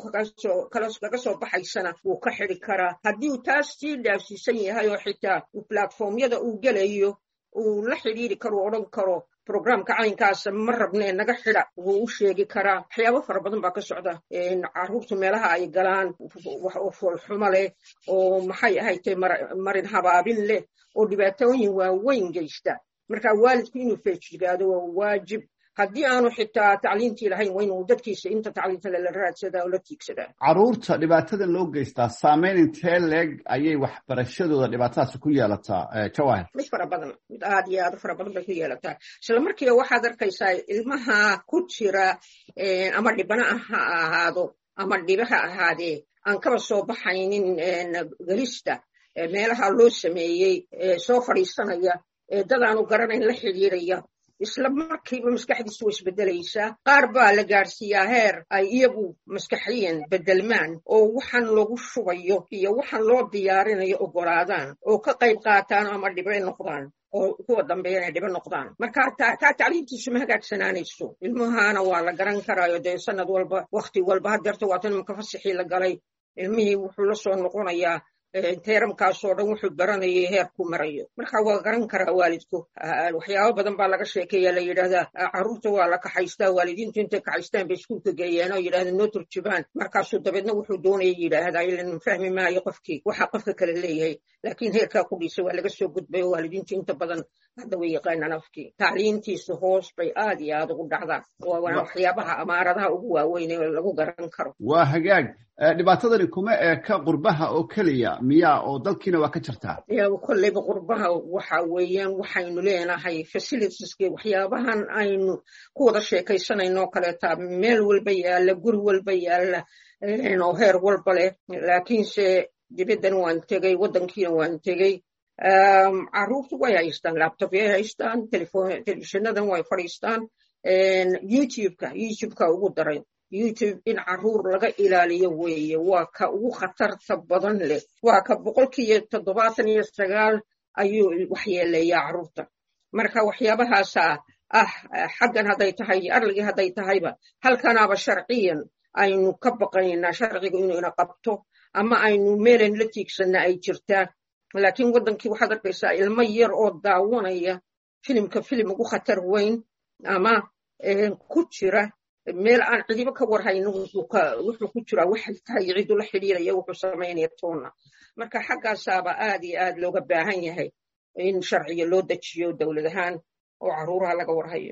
kaga soo baxaysana wuu ka xidi karaa. haddii uu taas sii dhaafsiisan yahay oo xitaa platformyada uu gelayo uu la xidhiiri karo odhan karo programka caynkaasa ma rabnee naga xidha, wuu u sheegi karaa. waxyaabo fara badan baa ka socda. carruurtu meelaha ay galaan oo foolxumo leh oo maxay ahaytay marin habaabin leh oo dhibaatooyin waaweyn geysta. marka waalidku inuu feejigaado waa waajib. haddii aanu xitaa tacliintii lahayn waa inuu dadkiisa inta tacliinta la raadsadaa oo la tiigsadaa. carruurta dhibaatadan loo geystaa saameyn intee leeg ayay waxbarashadooda dhibaatadaasi ku yeelataa jawaahir? mid fara badan, mid aad iyo aad u fara badan bay ku yeelataa. isla markiiba waxaad arkaysaa ilmaha ku jira ama dhibana ha ahaado ama dhiba ha ahaadee aan kaba soo baxaynin gelista meelaha loo sameeyey, soo fadhiisanaya, dad aanu garanayn la xidhiiraya isla markiiba maskaxdiisu way isbedelaysaa qaar baa la gaadhsiiyaa heer ay iyagu maskaxiyan bedelmaan oo waxaan lagu shubayo iyo waxaan loo diyaarinayo ogolaadaan oo ka qayb qaataan ama dhibe noqdaan oo kuwa dambeeyana ay dhibe noqdaan marka taa tacliintiisu ma hagaagsanaanayso ilmahana waa la garan karaayo dee sanad walba wakti walba haddeerta waatan imaka fasaxii la galay ilmihii wuxuu la soo noqonayaa teeramkaasoo dhan wuxuu baranayay heerku marayo marka waa garan karaa waalidku waxyaabo badan baa laga sheekeeya la yidhaahdaa carruurta waa la kaxaystaa waalidiintu intay kaxaystaan bay iskuulka geeyaan oo yidhahda noo turjubaan markaasuu dabeedna wuxuu doonaya yidhaahdaa ilan fahmi maayo qofkii waxa qofka kale leeyahay laakiin heerkaa kudhiisa waa laga soo gudbay oo waalidiintu inta badan hadda way yaqaanaan afkii tacliintiisu hoos bay aad iyo aad ugu dhacdaan waana waxyaabaha amaaradaha ugu waaweyn ee lagu garan karo waa hagaag dhibaatadani kuma eeka qurbaha oo keliya miyaa oo dalkiina waa ka jirtaa kolleyba qurbaha waxa weeyaan waxaynu leenahay facilitieski waxyaabahan aynu ku wada sheekaysanayno oo kaleeta meel walba yaalla guri walba yaalla oo heer walba leh laakiinse dibaddan waan tegey waddankiina waan tegey carruurtu way haystaan laptopyay haystaan telefishinnadan way fadhiistaan youtubeka youtubeka ugu daray youtube in carruur laga ilaaliyo weeye waa ka ugu khatarta badan leh waa ka boqolkiiba toddobaatan iyo sagaal ayuu waxyeeleeyaa carruurta marka waxyaabahaasa ah xaggan hadday tahay arligii hadday tahayba halkanaaba sharciyan aynu ka baqaynaa sharciga inuu ina qabto ama aynu meelan la tiigsanna ay jirtaa laakiin waddankii waxaad arkaysaa ilmo yar oo daawanaya filimka filim ugu khatar weyn ama ku jira meel aan cidiba ka warhayno wuxuu ku jiraa waxay tahay cidu la xidhiiraya wuxuu samaynaya toonna marka xaggaasaaba aad iyo aad looga baahan yahay in sharciga loo dejiyo dowlad ahaan oo carruuraha laga warhayo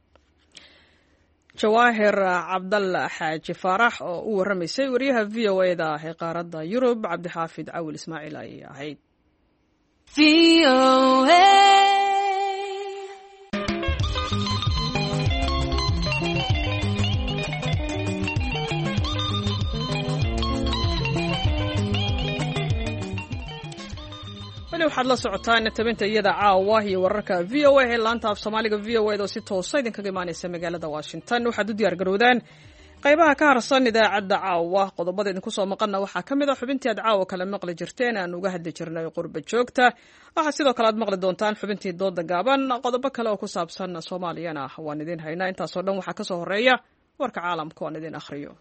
jawaahir cabdalla xaaji faarax oo u warramaysay wariyaha v o e da ee qaaradda yurub cabdixaafid cawil ismaaciil ayay ahayd waxaad la socotaan tabinta iyada caawa iyo wararka v o a ee laanta af soomaaliga v o eda oo si toosa idinkaga imaanaysa magaalada washington waxaad u diyaar garowdaan qaybaha ka harsan idaacadda caawa qodobada idinku soo maqanna waxaa ka mid a xubintii aad caawa kale maqli jirteen aan uga hadli jirnay qurba joogta waxaa sidoo kale aad maqli doontaan xubintii dooda gaaban qodobo kale oo ku saabsan soomaaliyana waan idin haynaa intaasoo dhan waxaa ka soo horeeya warka caalamka oan idin akhriyo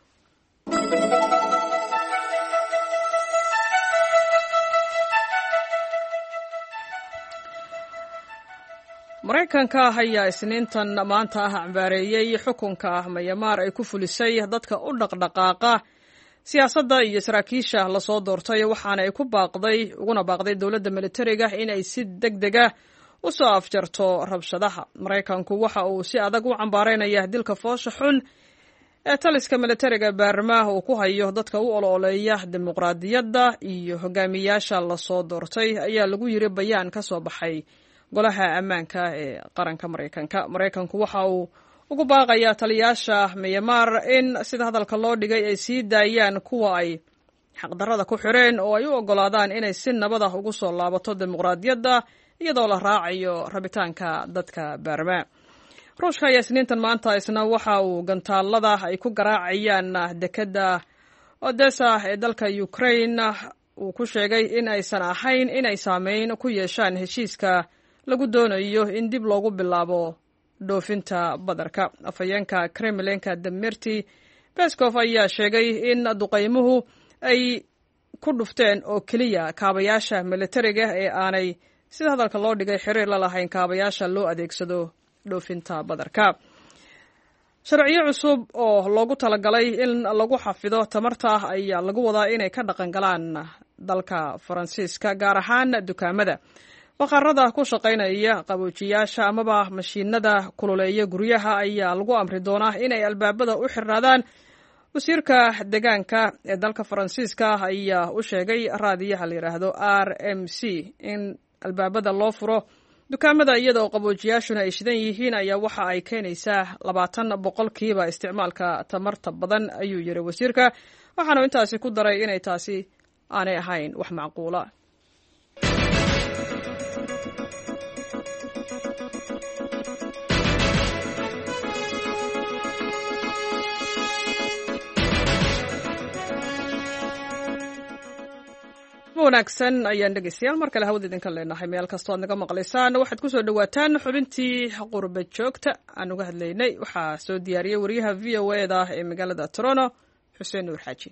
maraykanka ayaa isniintan maanta ah cambaareeyey xukunka mayamaar ay ku fulisay dadka u dhaqdhaqaaqa siyaasadda iyo saraakiisha lasoo doortay waxaana ay ku baaqday uguna baaqday dowladda militariga inay si deg dega u soo afjarto rabshadaha maraykanku waxa uu si adag u cambaaraynaya dilka foosha xun ee taliska militariga baarmaah uu ku hayo dadka u olooleeya dimuqraadiyadda iyo hogaamiyaasha lasoo doortay ayaa lagu yiri bayaan ka soo baxay golaha ammaanka ee qaranka maraykanka maraykanku waxa uu ugu baaqayaa taliyaasha myanmar in sida hadalka loo dhigay ay sii daayaan kuwa ay xaqdarrada ku xireen oo ay u oggolaadaan inay si nabad ah ugu soo laabato dimuqraadiyadda iyadoo la raacayo rabitaanka dadka baarma ruushka ayaa isniintan maanta isna waxa uu gantaalada ay ku garaacayaan dekedda odessa ee dalka ukraine uu ku sheegay in aysan ahayn inay saameyn ku yeeshaan heshiiska lagu doonayo in dib loogu bilaabo dhoofinta badarka afhayeenka kremlinka demirti peskov ayaa sheegay in duqaymuhu ay ku dhufteen oo keliya kaabayaasha militariga ee aanay sida hadalka loo dhigay xiriir la lahayn kaabayaasha loo adeegsado dhoofinta badarka sharciyo cusub oo loogu talagalay in lagu xafido tamarta ayaa lagu wadaa inay ka dhaqan galaan dalka faransiiska gaar ahaan dukaamada bakhaarada ku shaqaynaya qaboojiyaasha amaba mashiinada kululeeya guryaha ayaa lagu amri doonaa inay albaabada u xirnaadaan wasiirka deegaanka ee dalka faransiiska ayaa u sheegay raadiyaha la yidhaahdo r m c in albaabada loo furo dukaamada iyadaoo qaboojiyaashuna ay shidan yihiin ayaa waxa ay keenaysaa labaatan boqolkiiba isticmaalka tamarta badan ayuu yiri wasiirka waxaanu intaasi ku daray inay taasi aanay ahayn wax macquula wanaagsan ayaan dhegeystayaal mar kale hawada idinka leenahay meel kastoo aad naga maqlaysaan waxaad ku soo dhawaataan xubintii qurba joogta aan uga hadlaynay waxaa soo diyaariyey wariyaha v o e da ee magaalada Toronto Xuseen Nuur Xaaji.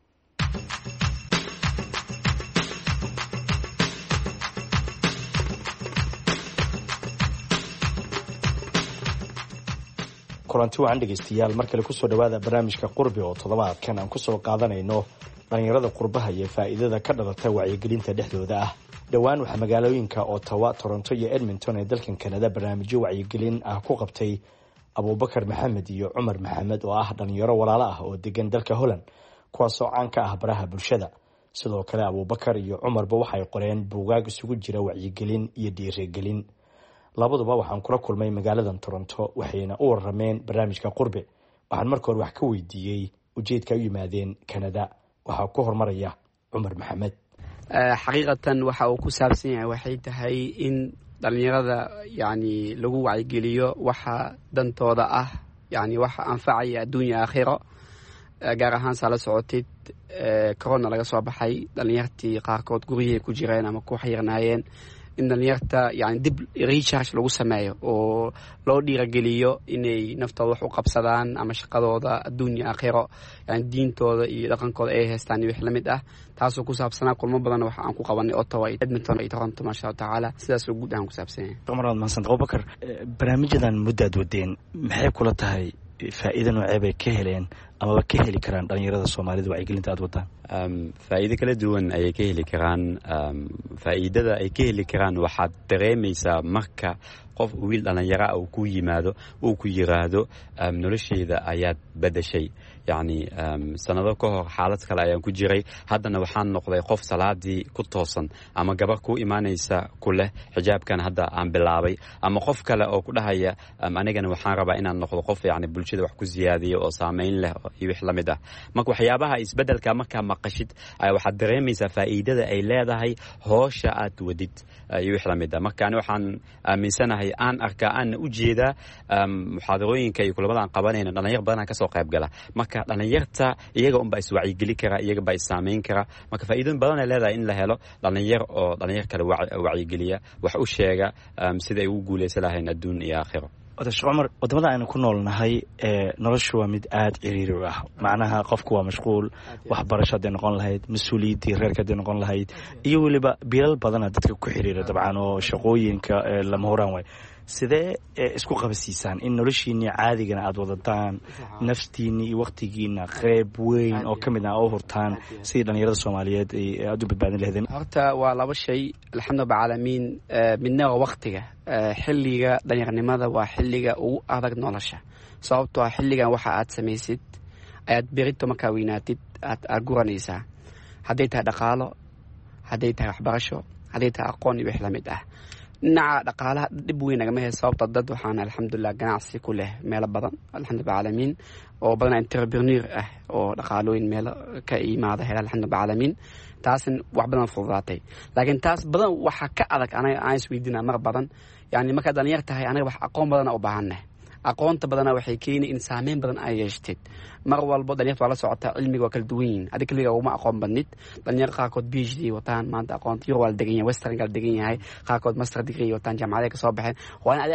kulanti wacan dhegeystayaal mar kale kusoo dhawaada barnaamijka qurbi oo toddobaadkan aan kusoo qaadanayno dhalinyarada qurbaha iyo faa'iidada ka dhalata wacyigelinta dhexdooda ah. dhowaan waxaa magaalooyinka Ottawa, Toronto iyo Edmonton ee dalkan Canada barnaamijyo wacyigelin ah ku qabtay Abubakar Maxamed iyo Cumar Maxamed oo ah dhalinyaro walaalo ah oo degan dalka Holland kuwaasoo caan ka ah baraha bulshada. sidoo kale Abubakar iyo Cumarba waxay qoreen buugaag isugu jira wacyigelin iyo dhiirigelin. labaduba waxaan kula kulmay magaalada Toronto waxayna u warameen barnaamijka qurbe. waxaan markii hore wax ka weydiiyey ujeedka ay u yimaadeen Canada. waxaa ku hormaraya Cumar Maxamed. xaqiiqatan waxa uu ku saabsan yahay waxay tahay in dhalinyarada yani lagu wacyigeliyo waxa dantooda ah, yani waxa anfacaya adduunyo aakhiro. gaar ahaan saa la socotid corona laga soo baxay, dhalinyartii qaarkood guryahay ku jireen ama ku xirnaayeen, in dhalinyarta yani dib recharge lagu sameeyo oo loo dhiirageliyo inay naftooda wax u qabsadaan ama shaqadooda adduunyo aakhiro, yani diintooda iyo dhaqankooda ay haystaan iyo wix la mid ah. taasoo ku saabsanaa kulmo badan waxa aan ku qabanay Ottawa, Edmonton iyo Toronto maasha Allah taala. sidaas oo guud ahaan ku saabsan yahay. Cumar Maxamed, Abubakar, barnaamijyadan muddaad wadeen maxay kula tahay faa'iido noocee bay ka heleen amaba ka heli karaan dhalinyarada Soomaalida wacyigelinta aad wadaan? um faa'iido kala duwan ayay ka heli karaan. um faa'iidada ay ka heli karaan waxaad dareemaysaa marka qof wiil dhalinyaro ah uu ku yimaado uu ku yiraahdo um, nolosheeda ayaad bedeshay. yani um, sanado ka hor xaalad kale ayaan ku jiray, haddana waxaan noqday qof salaadii ku toosan, ama gabar ku imaanaysa ku leh xijaabkan hadda aan bilaabay, ama qof kale oo ku dhahaya um, anigana waxaan rabaa inaan noqdo qof yani bulshada wax ku siyaadiyo oo saameyn leh iyo wix la mid ah. marka waxyaabaha isbedelka markaa maqashid waxaad dareemaysaa faa'iidada ay leedahay hoosha aad wadid iyo wix la mid ah. marka ani waxaan aaminsanahay aan arkaa aan u jeedaa um, muxaadarooyinka iyo kulamada aan qabanayna dhalinyar badan ka soo qayb gala. marka dhalinyarta iyaga unba is wacyigeli kara, iyaga ba is saameyn kara. marka faa'iidooyin badan ay leedahay in la helo dhalinyar oo dhalinyar kale wacyigeliya, wax u sheega um, sida ay u guuleysan lahayn adduun iyo aakhiro. Wadash Cumar, wadamada aynu ku noolnahay ee noloshu waa mid aad ciriiri u ah. macnaha qofku waa mashquul, waxbarasho haday noqon lahayd, mas-uuliyadii reerka haday noqon lahayd, iyo weliba bilal badana dadka ku xiriira dabcan oo shaqooyinka lama horaan way. sidee isku qabasiisaan in noloshiina caadigana aad wadataan, naftiina iyo waqtigiina qayb weyn oo kamid ah oo hurtaan si dhalinyarada Soomaaliyeed ay aad u badbaadin lahaydeen? horta waa laba shay alxamdu bacaalamiin. midna waa waqtiga. xilliga dhalinyarnimada waa xilliga ugu adag nolosha, sababtoo ah xilligan waxa aad samaysid ayaad berito markaa weynaatid aad aad guranaysaa, hadday tahay dhaqaalo, hadday tahay waxbarasho, hadday tahay aqoon iyo wix la mid ah. dhinaca dhaqaalaha dhib weyn nagama hayso, sababta dad waxaan alxamdulilah ganacsi ku leh meelo badan alxamdu bacaalamiin, oo badan entrepreneur ah oo dhaqaalooyin meelo ka imaada hela alxamdu bacaalamiin. taasina wax badan fududaatay, laakiin taas badan waxa ka adag anaga aan isweydiinaa mar badan. yani markaad dhalinyar tahay anaga wax aqoon badan u baahannahay. aqoonta badana waxay keenay in saameyn badan ay yeeshteed. mar walba dhalinyarta waa la socotaa cilmiga waa kala duwan yihiin. adiga kaliya uma aqoon badnid. dhalinyar qaarkood B H D wataan maanta aqoonta Yurub waa la degan yahay, Western gal degan yahay, qaarkood master degree wataan jaamacadaha ka soo baxeen. waa in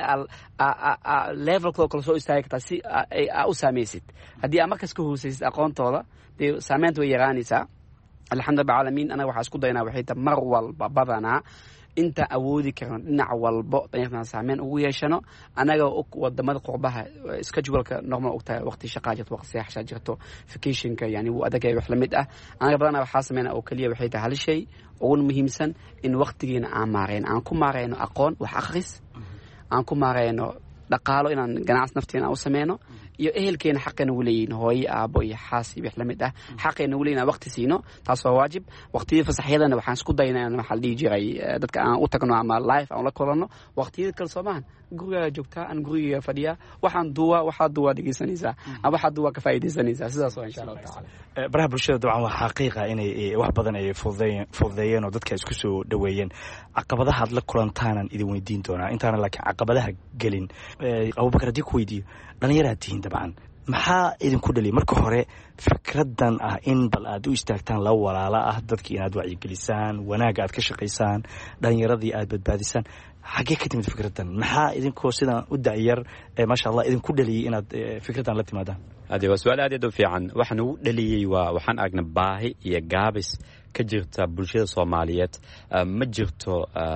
adiga levelkooda kala soo istaagi kartaa si aa u saameysid. haddii aa markas ka hoosaysid aqoontooda dee saameynta way yaraanaysaa. alxamdu bacaalamiin anaga waxaa isku daynaa waxay tahay mar walba badanaa inta awoodi karno dhinac walbo dhalinyartana saameyn ugu yeeshano. anaga wadamada qurbaha scheduleka normal ogtahay, waqti shaqaa jirto, waqti seexashaa jirto, vacationka yani wuu adagaya wax la mid ah. anaga badanaa waxaa sameynaa oo keliya waxay tahay hal shay ugu muhiimsan, in waqtigeena aan maareyno, aan ku maareyno aqoon wax akhris, aan ku maareyno dhaqaalo, inaan ganacsi nafteena aan u sameyno, iyo ehelkeena xaqeena u leeyihiin, hooyo aabo iyo xaas iyo wix la mid ah. xaqeena u leeyihiin waqti siino, taas waa waajib. waqtiyada fasaxyadana waxaan isku daynaa in waxa la dhihi jiray dadka aan u tagno ama live aan la kulanno. waqtiyada kale Soomaan guriga joogtaa, aan guriga fadhiya, waxaan duwa waxaa duwa dhegeysanaysaa ama waxaa duwa ka faa'iideysanaysaa. sidaas waa insha Allah taala. baraha bulshada dabcan waa xaqiiqa inay wax badan ay fududeeyeen oo dadka isku soo dhaweeyeen. caqabadaha aad la kulantaanan idin weydiin doonaa intaana laakiin caqabadaha gelin. Abubakar, haddii ku weydiiyo dhalinyaraad tihiin dabcan maxaa idinku dhaliyay marka hore fikradan ah in bal aad u istaagtaan la walaala ah dadkii inaad wacyigelisaan wanaagga aad ka shaqaysaan dhalinyaradii aad badbaadisaan xaggee ka timid fikradan maxaa idinkoo sidan u da'yar maasha allah idinku dhaliyay inaad fikradan la timaadaan ade waa su-aal aad aad u fiican waxaan ugu dhaliyey waa waxaan aragnay baahi iyo gaabis ka jirta bulshada soomaaliyeed ma jirto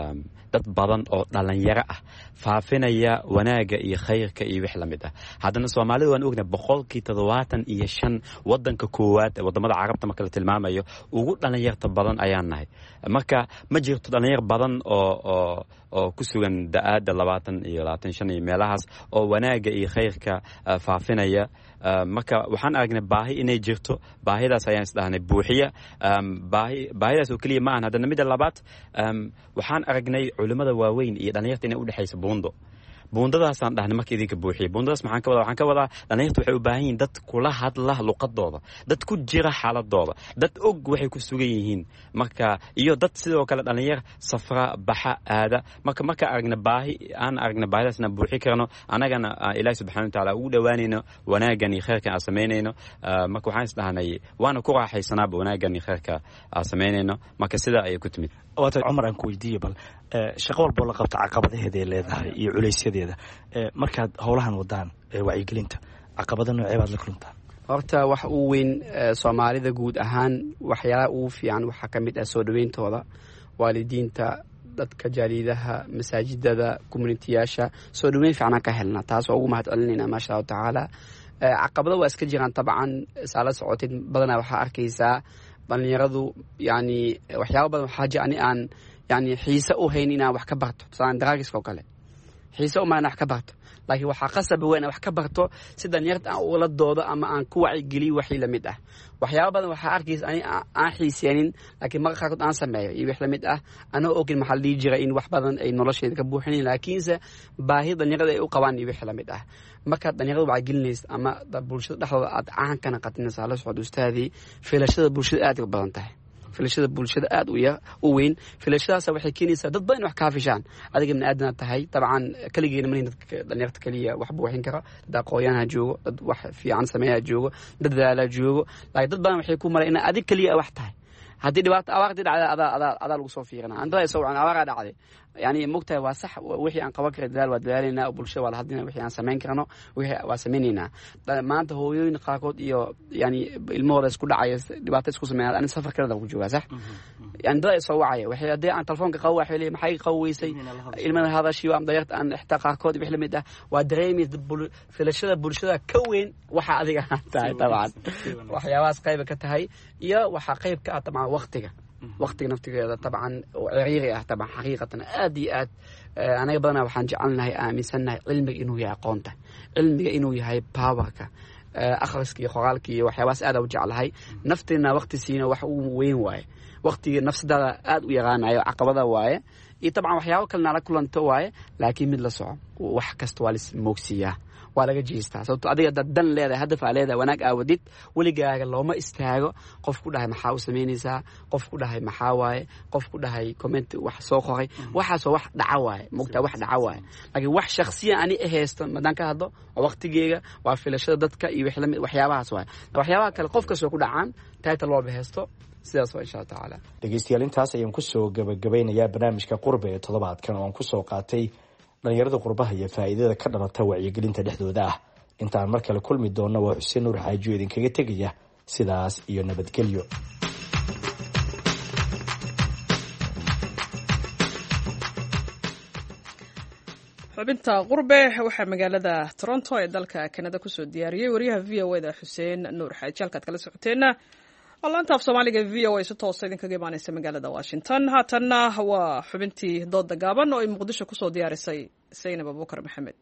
dad badan oo dhalinyaro ah faafinaya wanaagga iyo khayrka iyo wix la mid ah haddana soomaalida waan ognahay boqolkii toddobaatan iyo shan wadanka koowaad ee wadamada carabta marka la tilmaamayo ugu dhalinyarta badan ayaan nahay marka ma jirto dhalinyar badan oo oo oo ku sugan da-aada labaatan iyo labaatan shan iyo meelahaas oo wanaagga iyo khayrka faafinaya marka waxaan aragnay baahi inay jirto baahidaas ayaan isdhahnay buuxiya baahi baahidaas oo keliya ma ahan haddana midda labaad waxaan aragnay culimmada waaweyn iyo dhalinyarta inay udhexaysa buundo buundadaasaan dhahnay marka idinka buuxiya buundadaas maxaan ka wadaa waxaan ka wadaa dhalinyarta waxay u baahan yihiin dad kula hadla luqadooda dad ku jira xaaladooda dad og waxay ku sugan yihiin marka iyo dad sidoo kale dhalinyar safra baxa aada marka marka aragna baahi aan aragna baahidaasna buuxi karno annagana ilaahi subxana watacaala ugu dhowaanayno wanaaggan iyo khayrkan aan samaynayno marka waxaan isdhahnay waana ku raaxaysanaaba wanaaggan iyo khayrka aan samaynayno marka sidaa ayay ku timid waata cumar aan ku weydiiye bal shaqo walboo la qabta caqabadaheeda ay leedahay iyo culaysyadeeda markaad howlahan wadaan wacyigelinta caqabada noocee baad la kuluntaa horta wax uu weyn soomaalida guud ahaan waxyaalaha ugu fiican waxaa ka mid ah soo dhaweyntooda waalidiinta dadka jaaliidaha masaajidada communitiyaasha soo dhaweyn fiicnaan ka helna taas oo ugu mahad celinayna maasha allahu tacaala caqabado waa iska jiraan tabcan saa la socotid badanaa waxaa arkaysaa dhalinyaradu yani waxyaaba badan waxaa jira ani aan yani xiise u hayn inaan wax ka barto tusaalan daraagiska oo kale xiise uma inaan wax ka barto laakiin waxaa qasaba weyn wax ka barto si dhalinyarta aan ula doodo ama aan ku wacyigeliyo wixii la mid ah waxyaaba badan waxaa arkaysa ani aan xiiseenin laakiin marka qaarkood aan sameeyo iyo wix la mid ah anoo ogin maxaa la dhihi jira in wax badan ay nolosheeda ka buuxinayn laakiinse baahi dhalinyarada ay u qabaan iyo wix la mid ah markaad dhalinyarada wacyigelinaysa ama bulshada dhexdooda aad caan kana qatinaysa la socod ustaadii filashada bulshada aad u badan tahay filashada bulshada aad u yar u weyn filashadaas waxay keenaysaa dad badan wax ka fishaan adiga min aadna tahay tabcan kaligeena ma dadka dhalinyarta kaliya wax buuxin kara dad aqoonyahan joogo dad wax fiican sameeyaa joogo dad dadaala joogo laakiin dad badan waxay ku maray in adiga kaliya wax tahay haddii dhibaato abaartii dhacday adaa adaa adaa lagu soo fiirinaa anta ay soo wacaan abaaraa dhacday yani mogtahay waa sax wixii aan qaban karay dadaal waa dadaalayna bulshada waa la hadlina wixii aan samayn karno wixii waa samaynaynaa maanta hooyooyin qaarkood iyo yani ilmahooda isku dhacaya dhibaato isku sameeyaan ani safar kale ku joogaa sax yani dad ay soo wacaya waxay hadii aan telefoonka qawo waxay leeyahay maxay qaweysay ilmaha hadashii waa dayarta aan ixtaa qaarkood wixii lamid ah waa dareemay filashada bulshada ka weyn waxa adiga tahay tabcan waxyaabahaas qayb ka tahay iyo waxa qayb ka ah tabcan waqtiga waqtiga naftigeeda tabcan oo ciriiri ah tabcan xaqiiqatan aad iyo aad anaga badanaa waxaan jecelnahay aaminsannahay cilmiga inuu yahay aqoonta cilmiga inuu yahay powerka akhriska iyo qoraalka iyo waxyaabahaas aad u jeclahay nafteena waqti siina wax ugu weyn waaye waqtiga nafsadaada aad u yaqaanayo caqabada waaye iyo tabcan waxyaabo kalena la kulanto waaye laakiin mid la soco wax kasta waa lis moogsiyaa waa laga jeestaa sababtoo adiga dad dan leedahay hadaf aa leedahay wanaag aawadid weligaaga looma istaago qof ku dhahay maxaa u samaynaysaa qof ku dhahay maxaa waaye qof ku dhahay comment wax soo qoray waxaasoo wax dhaca waaye mogtaa wax dhaca waaye laakiin wax shakhsiya ani ahaysto madaan ka hadlo waa waqtigeega waa filashada dadka iyo waxyaabahaas waaye waxyaabaha kale qof kastoo ku dhacaan title loo bahaysto sidaas waa insha allah tacaala dhegeystayaal intaas ayaan kusoo gabagabeynayaa barnaamijka qurbe ee toddobaadkan oo aan kusoo qaatay dhalinyarada qurbaha iyo faa'iidada ka dhalata wacyigelinta dhexdooda ah intaan mar kale kulmi doonna waa xuseen nuur xaajiyo idinkaga tegaya sidaas iyo nabadgelyo xubinta qurbe waxaa magaalada toronto ee dalka kanada kusoo diyaariyey wariyaha v o da xuseen nuur xaaji halkaad kala socoteenna laanta af soomaaliga v o a si toosa idinkaga imaaneysa magaalada washington haatanna waa xubintii dooda gaaban oo ay muqdisho kusoo diyaarisay saynab abubakar maxamed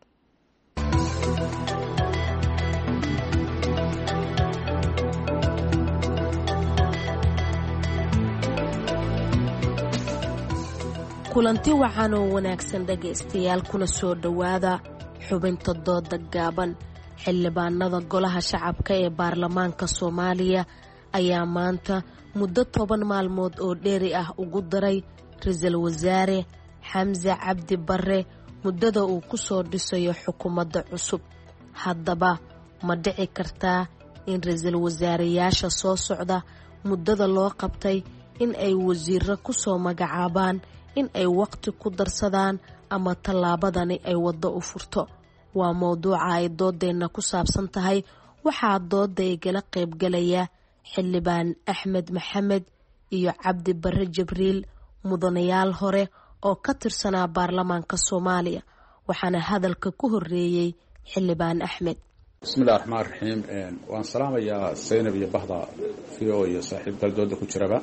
kulanti waxaan oo wanaagsan dhegaystayaal kuna soo dhowaada xubinta dooda gaaban xildhibaanada golaha shacabka ee baarlamaanka soomaaliya ayaa maanta muddo toban maalmood oo dheeri ah ugu daray ra-iisul wasaare xamse cabdi barre muddada uu ku soo dhisayo xukuumadda cusub haddaba ma dhici kartaa in ra-iisul wasaareyaasha soo socda muddada loo qabtay in ay wasiiro ku soo magacaabaan in ay waqti ku darsadaan ama tallaabadani ay waddo u furto? waa mowduuca ay doodeenna ku saabsan tahay. waxaa dooda igala qaybgalaya xildhibaan axmed maxamed iyo cabdi bare jibriil, mudanayaal hore oo ka tirsanaa baarlamaanka soomaaliya. waxaana hadalka ku horeeyey xildhibaan axmed. bismillahi raxmaan raxiim. waan salaamayaa saynab iyo bahda v o iyo saaxiib galdooda ku jiraba.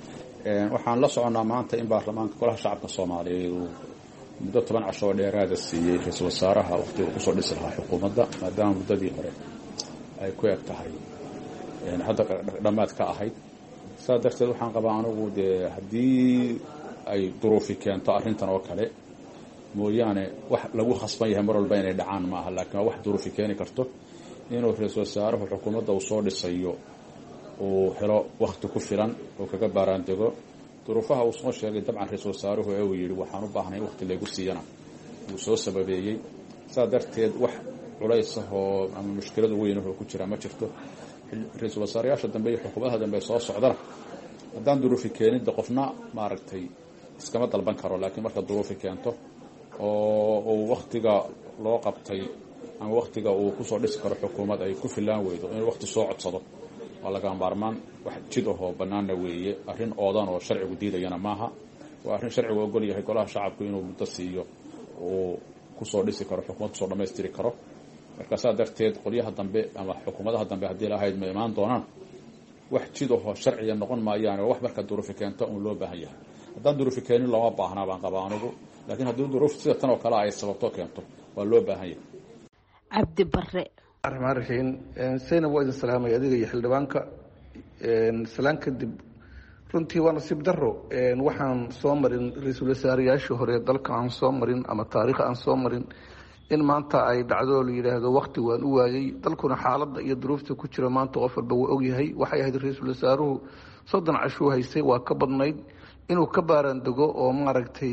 waxaan la soconnaa maanta in baarlamaanka golaha shacabka soomaaliyeed uu muddo toban casho oo dheeraada siiyey ra-iisul wasaaraha waqtiga kusoo dhisi lahaa xukuumadda, maadaama muddadii hore ay ku eg tahay hadda dhammaad ka ahayd. saas darteed waxaan qabaa anugu dee haddii ay duruufi keento arrintan oo kale mooyaane wax lagu khasban yahay mar walba inay dhacaan maaha, laakiin waa wax duruufi keeni karto inuu ra-iisul wasaaruhu xukuumadda uu soo dhisayo uu helo wakti ku filan oo kaga baaraandego. duruufaha uu soo sheegay dabcan ra-iisul wasaaruhu ee uu yidhi waxaan u baahnay wakti laygu siiyana uu soo sababeeyey. saas darteed wax culays ah oo ama mushkilad weyn oo ku jira ma jirto. ra-iisul wasaareyaasha dambe iyo xukuumadaha dambe soo socdana haddaan duruufi keenidda qofna maaragtay iskama dalban karo, laakiin marka duruufi keento oo uu waktiga loo qabtay ama waktiga uu kusoo dhisi karo xukuumad ay ku filaan weydo inuu wakti soo codsado waa laga maarmaan. wax jid ahoo bannaanna weeye, arrin oodan oo sharcigu diidayana maaha. waa arrin sharcigu ogol yahay golaha shacabku inuu muddo siiyo uu kusoo dhisi karo xukuumad kusoo dhammaystiri karo. marka saa darteed qolyaha dambe ama xukuumadaha dambe haddii lahayd ma imaan doonaan wax jid ahoo sharciya noqon maayaan, oo wax marka duruufi keento uun loo baahan yahay. haddaan duruufi keenin looma baahnaa baan qabaa anugu, laakiin haddii duruuf sida tan oo kale ay sababto keento waa loo baahan yahay. cabdi bare. raxmaan raxiim. saynab waa idin salaamay adiga iyo xildhibaanka. salaan kadib runtii waa nasiib daro waxaan soo marin ra-iisul wasaareyaashii hore dalka aan soo marin ama taariikh aan soo marin in maanta ay dhacdo la yidhaahdo wakti waan u waayey. dalkuna xaaladda iyo duruufta ku jira maanta qof walba waa ogyahay. waxay ahayd ra-iisul wasaaruhu soddon cashuu haystay, waa ka badnayd inuu ka baaraandego oo maaragtay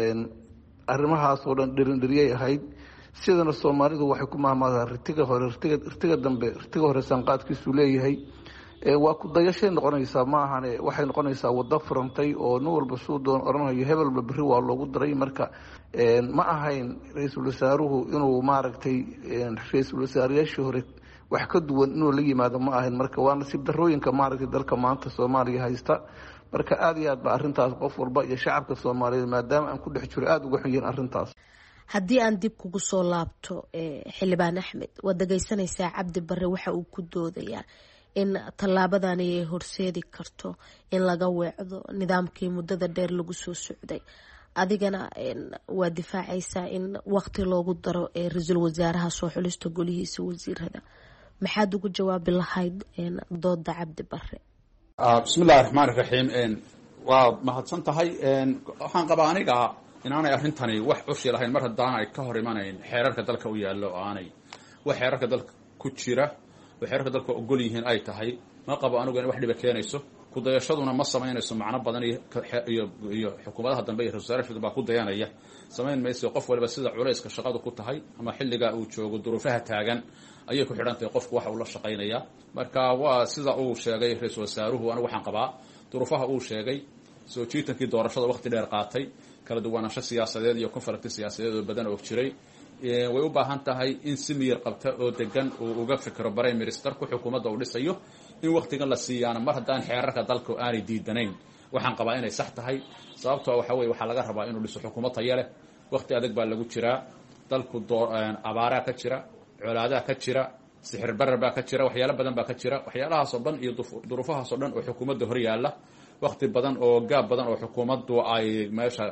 arrimahaas oo dhan dhirindhiryay ahayd. sidana soomaalidu waxay ku mahmaadaan ritiga hore rtiga irtiga dambe irtiga hore sanqaadkiisuu leeyahay. waa ku dayashay noqonaysaa ma ahane waxay noqonaysaa waddo furantay oo nin walba suu doon odhanayo hebel walba berri waa loogu daray. marka ma ahayn ra-iisul wasaaruhu inuu maaragtay ra-iisul wasaareyaashii hore wax ka duwan inuu la yimaado ma ahayn. marka waa nasiib darooyinka maaragtay dalka maanta soomaaliya haysta. marka aada iyo aad ba arrintaas qof walba iyo shacabka soomaaliyeed maadaama aan ku dhex jiro aada uga xun yihiin arrintaas. haddii aan dib kugu soo laabto xildhibaan axmed, waad dhegaysanaysaa cabdi bare waxa uu ku doodayaa in tallaabadani ay horseedi karto in laga weecdo nidaamkii muddada dheer lagu soo socday. adigana waa difaacaysaa in wakti loogu daro ee ra-iisul wasaaraha soo xulista golihiisa wasiirada. maxaad ugu jawaabi lahayd dooda cabdi bare? bismillahi raxmaan raxiim. waa mahadsan tahay. waxaan qabaa aniga inaanay arrintani wax cushi lahayn mar haddaanay ka hor imanayn xeerarka dalka u yaallo oo aanay wax xeerarka dalka ku jira oo xeerarka dalka ogol yihiin ay tahay. ma qabo anigu in wax dhiba keenayso. kudayashaduna ma samaynayso macno badan iyo iyo xukuumadaha dambe iyo ra-isul wasaaraha baa ku dayanaya. samayn mayso. qof waliba sida culayska shaqadu ku tahay ama xilliga uu joogo duruufaha taagan ayay ku xidhan tahay qofku waxa uu la shaqaynaya. marka waa sida uu sheegay ra-iisul wasaaruhu. anigu waxaan qabaa duruufaha uu sheegay soo jiitankii doorashada waqti dheer qaatay, kala duwanaansho siyaasadeed iyo konflikti siyaasadeed oo badan oo jiray. way u baahan tahay in si miyir qabta oo degan uu uga fikiro prime ministerku xukuumadda uu dhisayo in waqtigan la siiyaana mar haddaan xeerarka dalka aanay diidanayn. waxaan qabaa inay sax tahay. sababtoo waxa weye waxaa laga rabaa inuu dhiso xukuumad tayo leh. waqti adag baa lagu jiraa. dalku abaaraa ka jira, colaadaa ka jira, sixir barar baa ka jira, waxyaalo badan baa ka jira. waxyaalahaasoo dhan iyo duruufahaasoo dhan oo xukuumadda hor yaalla, waqti badan oo gaab badan oo xukuumaddu ay meesha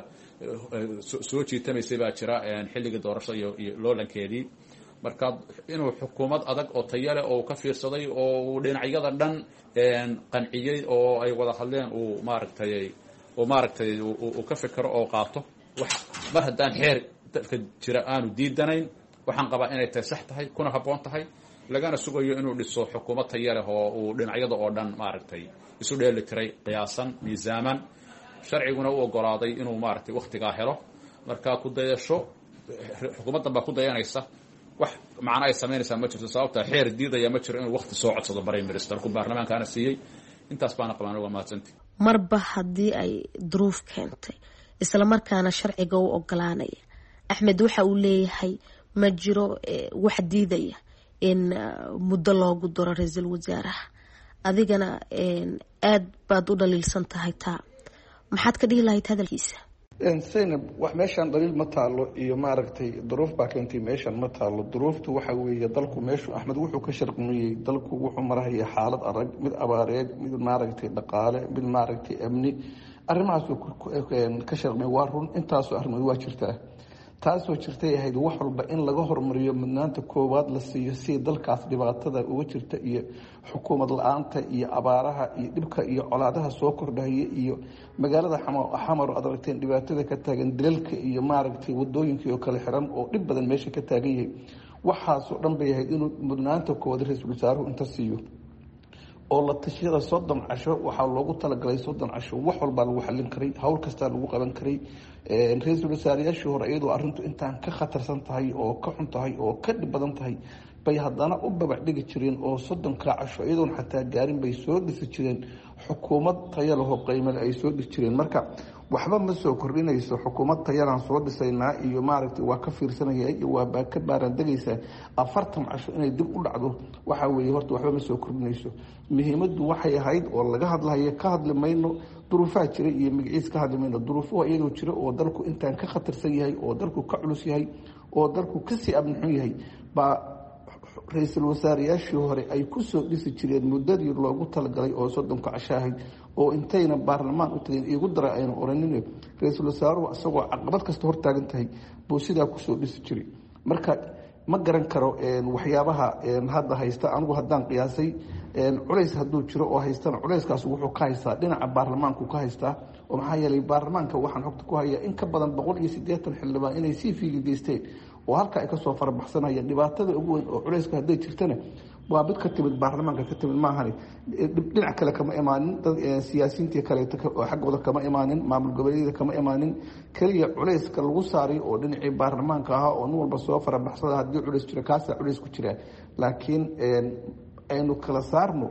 soo jiitamaysay baa jira xilligii doorashada iyo loolankeedii. marka inuu xukuumad adag oo tayo leh oo ka fiirsaday oo uu dhinacyada dhan qanciyey oo ay wada hadleen uu maaragtay uu maaragtay uu ka fikiro oo qaato. wax mar haddaan xeer dalka jira aanu diidanayn waxaan qabaa inay tahay sax tahay kuna habboon tahay, lagana sugayo inuu dhiso xukuumad tayo leh oo uu dhinacyada oo dhan maaragtay isu dheeli tiray, qiyaasan, miisaaman. sharciguna u ogolaaday inuu maaragtay waktigaa helo. marka ku dayasho xukuumaddan baa ku dayanaysa wax macna ay samaynaysaa ma jirto sababta xeer diidaya ma jiro inuu waqti soo codsado prime ministerku baarlamaankaana siiyey intaas baana qabaan waa mahadsantii marba haddii ay duruuf keentay isla markaana sharciga u ogolaanaya axmed waxa uu leeyahay ma jiro wax diidaya in muddo loogu daro ra-iisul wasaaraha adigana aad baad u dhaliilsan tahay taa maxaad ka dhihi lahayd hadalkiisa zaynab wax meeshaan dhaliil ma taalo iyo maaragtay duruuf baa keentay meeshaan ma taalo duruuftu waxa weeye dalku meeshu axmed wuxuu ka sharqinayey dalku wuxuu marahaya xaalad adag mid abaareed mid maaragtay dhaqaale mid maaragtay amni arrimahaasuu ka sharqinay waa run intaasoo arrimood waa jirtaa taasoo jirtay ahayd wax walba in laga hormariyo mudnaanta koowaad la siiyo si dalkaas dhibaatada uga jirta iyo xukuumad la-aanta iyo abaaraha iyo dhibka iyo colaadaha soo kordhaya iyo magaalada xamar aad aragteen dhibaatada ka taagan dilalka iyo maaragtay wadooyinkii oo kale xiran oo dhib badan meesha ka taagan yahay waxaasoo dhan bay ahayd inuu mudnaanta koowaad ra-iisul wasaaruhu inta siiyo oo la tashiyada soddon casho waxaa loogu talagalay soddon casho wax walbaa lagu xallin karay hawl kastaa lagu qaban karay ra-iisul wasaarayaashii hore iyadoo arrintu intaan ka khatarsan tahay oo ka xun tahay oo ka dhib badan tahay bay haddana u babac dhigi jireen oo soddonkaa casho iyadoon xataa gaarin bay soo dhisi jireen xukuumad taya laho qaymale ay soo dhisi jireen marka waxba ma soo kordhinayso xukuumad tayalaan soo dhisaynaa iyo maaragtay waa ka fiirsanaya iyo waa ka baaraan degaysaa afartan casho inay dib u dhacdo waxaa weeye horta waxba ma soo kordhinayso muhiimaddu waxay ahayd oo laga hadlahayo ka hadli mayno duruufaha jira iyo magaciis ka hadli mayno duruufuhu iyadoo jira oo dalku intaan ka khatarsan yahay oo dalku ka culus yahay oo dalku kasii abnixun yahay baa ra-iisul wasaarayaashii hore ay ku soo dhisi jireen muddadii loogu talagalay oo soddonka casho ahayd oo intayna baarlamaan u tageen iigu dara ayna oranin ra-iisul wasaaruhu isagoo caqabad kasta hortaagan tahay buu sidaa kusoo dhisi jiray marka ma garan karo waxyaabaha hadda haysta anigu haddaan qiyaasay culays hadduu jiro oo haystana culayskaas wuxuu ka haystaa dhinaca baarlamaanku ka haystaa oo maxaa yeelay baarlamaanka waxaan xogta ku hayaa in ka badan boqol iyo siddeetan xildhibaan inay sii fiiga geysteen oo halka ay kasoo farabaxsanayaan dhibaatada ugu weyn oo culayska hadday jirtana waa mid ka timid baarlamaanka ka timid maahani dhinac kale kama imaanin dad siyaasiyiintii kaleeto oo xaggooda kama imaanin maamul goboleedyada kama imaanin keliya culayska lagu saaray oo dhinacii baarlamaanka ahaa oo nin walba soo farabaxsada haddii culays jiro kaasaa culays ku jira laakiin aynu kala saarno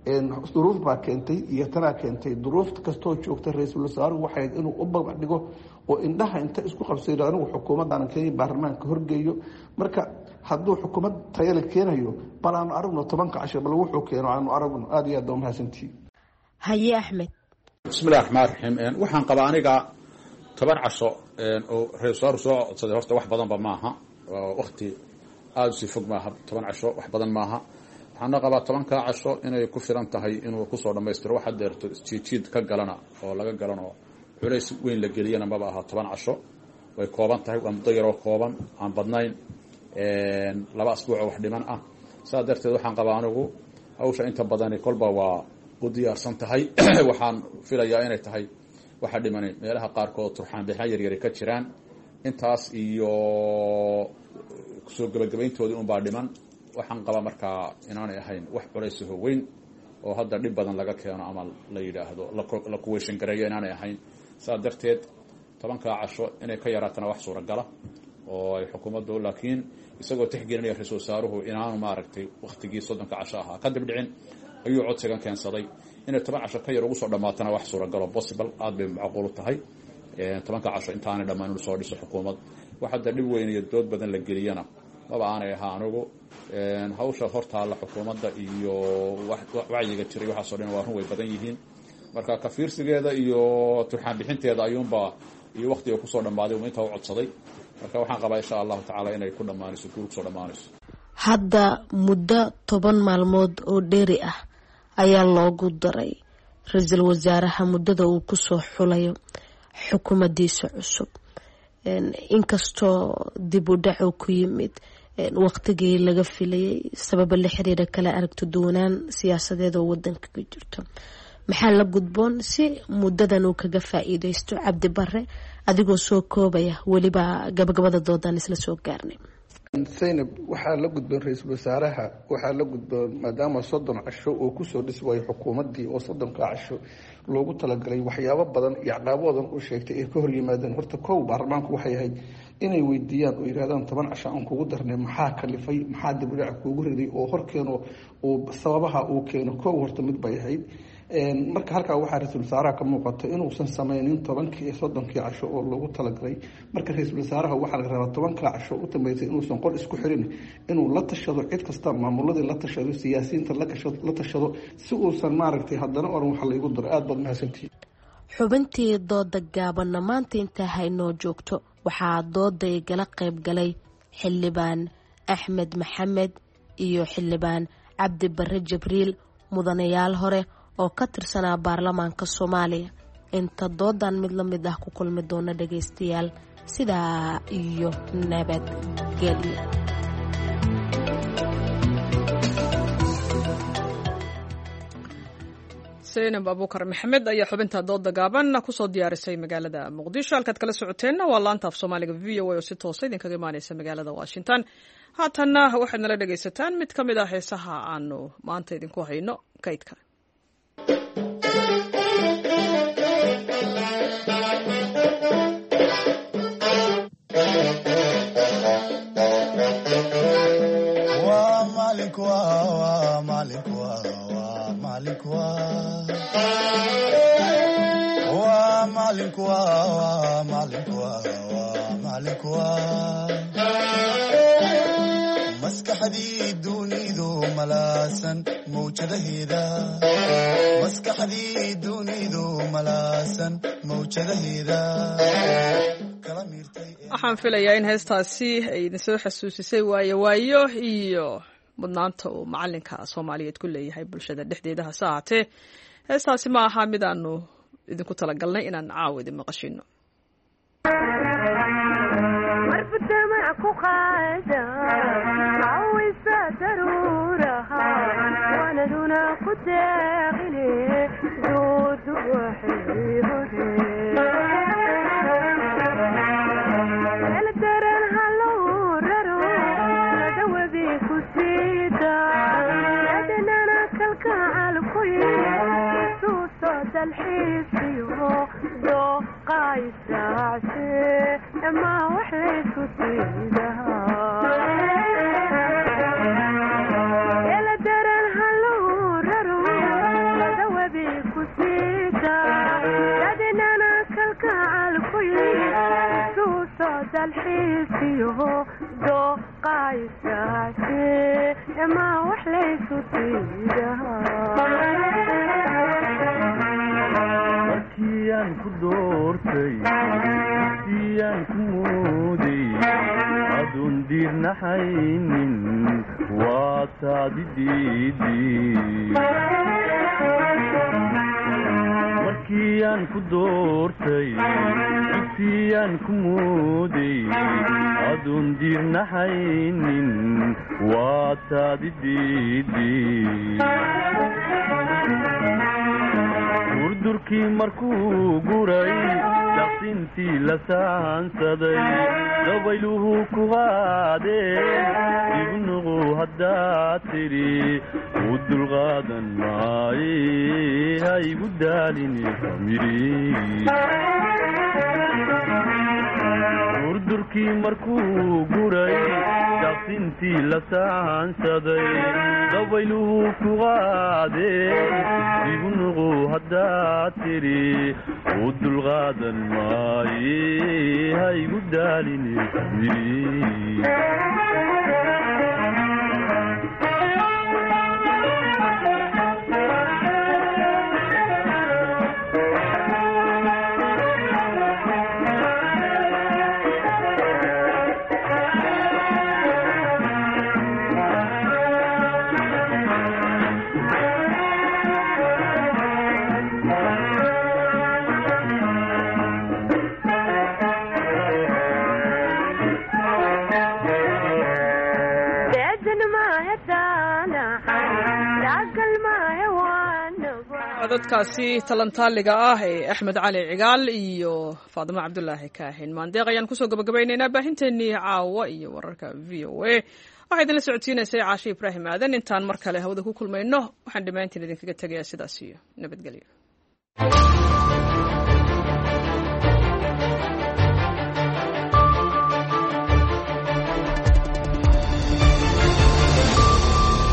duruuf baa keentay iyo tanaa keentay duruuf kastoo joogta ra-iisul wasaaruhu waxay inuu u babac dhigo oo indhaha inta isku qabsaydo anigu xukuumaddaana kenya baarlamaanka horgeeyo marka hadduu xukuumad tayale keenayo bal aanu aragno tobanka casho bal wuxuu keeno aanu aragno aad iyo aad baa mahadsantihi haye axmed bismillahi raxmaan raxiim waxaan qabaa aniga toban casho oo ra-iisul wasaaruhu soo codsaday horta wax badanba maaha waqti aada usii fog maaha toban casho wax badan maaha waxaana qabaa tobankaa casho inay ku filan tahay inuu kusoo dhammaystiro wax hadeerto isjiidjiid ka galana oo laga galanoo culays weyn la geliyana maba aha toban casho way kooban tahay waa muddo yaroo kooban aan badnayn laba asbuuc oo wax dhiman ah saa darteed waxaan qabaa anigu hawsha inta badani kolba waa u diyaarsan tahay waxaan filayaa inay tahay waxa dhimani meelaha qaarkood turxaan bixna yaryari ka jiraan intaas iyo soo gabagabayntoodii unbaa dhiman waxaan qabaa markaa inaanay ahayn wax culaysaho weyn oo hadda dhib badan laga keeno ama la yidhaahdo la kuweyshan gareeyo inaanay ahayn saa darteed tobankaa casho inay ka yaraatana wax suuragala oo ay xukuumaddu laakiin isagoo tixgelinaya ra-iisul wasaaruhu inaanu maaragtay waktigii soddonka casho ahaa ka dibdhicin ayuu codsigan keensaday inay toban casho ka yar ugu soo dhammaatana wax suuragalo possible aad bay macquulu tahay tobanka casho intaanay dhammaan inu soo dhiso xukuumad wax hadda dhib weyn iyo dood badan la geliyana maba aanay ahaa anigu hawsha hortaalla xukuumadda iyo wacyiga jiray waxaasoo dhan waa run way badan yihiin marka kafiirsigeeda iyo turxaan bixinteeda ayuunba iyo waktiga kusoo dhammaaday intaa u codsaday marka waxaan qabaa insha allahu tacaala inay ku dhammaanayso guur kusoo dhammaanayso hadda muddo toban maalmood oo dheeri ah ayaa loogu daray ra-iisul wasaaraha muddada uu kusoo xulayo xukuumaddiisa cusub inkastoo dib u dhac uu ku yimid waqtigii laga filayay sababa la xiriira kala aragto duwanaan siyaasadeed oo wadanka ka jirto maxaa la gudboon si muddadan uu kaga faa'iidaysto cabdi bare adigoo soo koobaya weliba gabagabada doodaan isla soo gaarnay zaynab waxaa la gudboon ra-iisul wasaaraha waxaa la gudboon maadaama soddon casho oo kusoo dhisi waayo xukuumaddii oo soddonka casho loogu talagalay waxyaabo badan iyo caqaaboodan u sheegtay ay ka hor yimaadeen horta kow baarlamaanku waxay ahayd inay weydiiyaan oo yidhahdaan toban casha aan kugu darnay maxaa kalifay maxaa dibdhac kuugu riday oo horkeeno uu sababaha uu keeno koow horta mid bay ahayd marka halkaa waxaa ra-iisul wasaaraha ka muuqata inuusan sameynin tobankii iyo soddonkii casho oo loogu talagalay marka ra-iisul wasaaraha waxaa laga rabaa tobankaa casho u dambeysay inuusan qol isku xirin inuu la tashado cid kasta maamuladii la tashado siyaasiyiinta la tashado si uusan maaragtay haddana oran waxa laygu daro aada baad mahadsantihiin xubintii dooda gaabanna maanta intaa haynoo joogto waxaa dooday gala qayb galay xildhibaan axmed maxamed iyo xildhibaan cabdi barre jibriil mudanayaal hore oo ka tirsanaa baarlamaanka soomaaliya inta doodan mid la mid ah ku kulmi doona dhagaystayaal sidaa iyo nabadgelyo zaynab abuukar maxamed ayaa xubinta dooda gaaban kusoo diyaarisay magaalada muqdisho halkaad kala socoteenna waa laanta af soomaaliga v o a oo si toosa idinkaga imaaneysa magaalada washington haatanna waxaad nala dhagaysataan mid ka mid ah heesaha aanu maanta idinku hayno kaydka maskaxdii dunidu malaasan mawjadaheeda maskaxdii dunidu malaasan mawjadaheeda waxaan filayaa in heestaasi ay idin soo xasuusisay waayo waayo iyo mudnaanta uu macalinka soomaaliyeed ku leeyahay bulshada dhexdeeda hase ahaatee heestaasi ma aha mid aanu idinku talagalnay inaan caawa idin maqashino markiyaan ku doortay markiyaan ku mooday aduun diirnaxaynin waa taadi diidii markiyaan ku doortay markiyaan ku mooday aduun diirnaxaynin waa taadi diidii durdurkii markuu guray daqsintii la saansaday dabayluhu ku qaadeen ibnuqu haddaad tidhi u dulqaadan maaye ha igu daalini durdurkii markuu guray daqsintii la saansaday dabayluhu ku qaadeen ibnuqu haddaad tidhi u dulqaadan maaye ha igu daalini dadkaasi talantaaliga ah ee axmed cali cigaal iyo faadimo cabdulaahi kaahin maandeeq ayaan kusoo gabagabaynaynaa baahinteenii caawa iyo wararka v o a waxaa idinla socodsiinaysay caashe ibraahim aadan intaan mar kale hawada ku kulmayno waxaan dhammaantiin idinkaga tegayaa sidaas iyo nabadgelyo.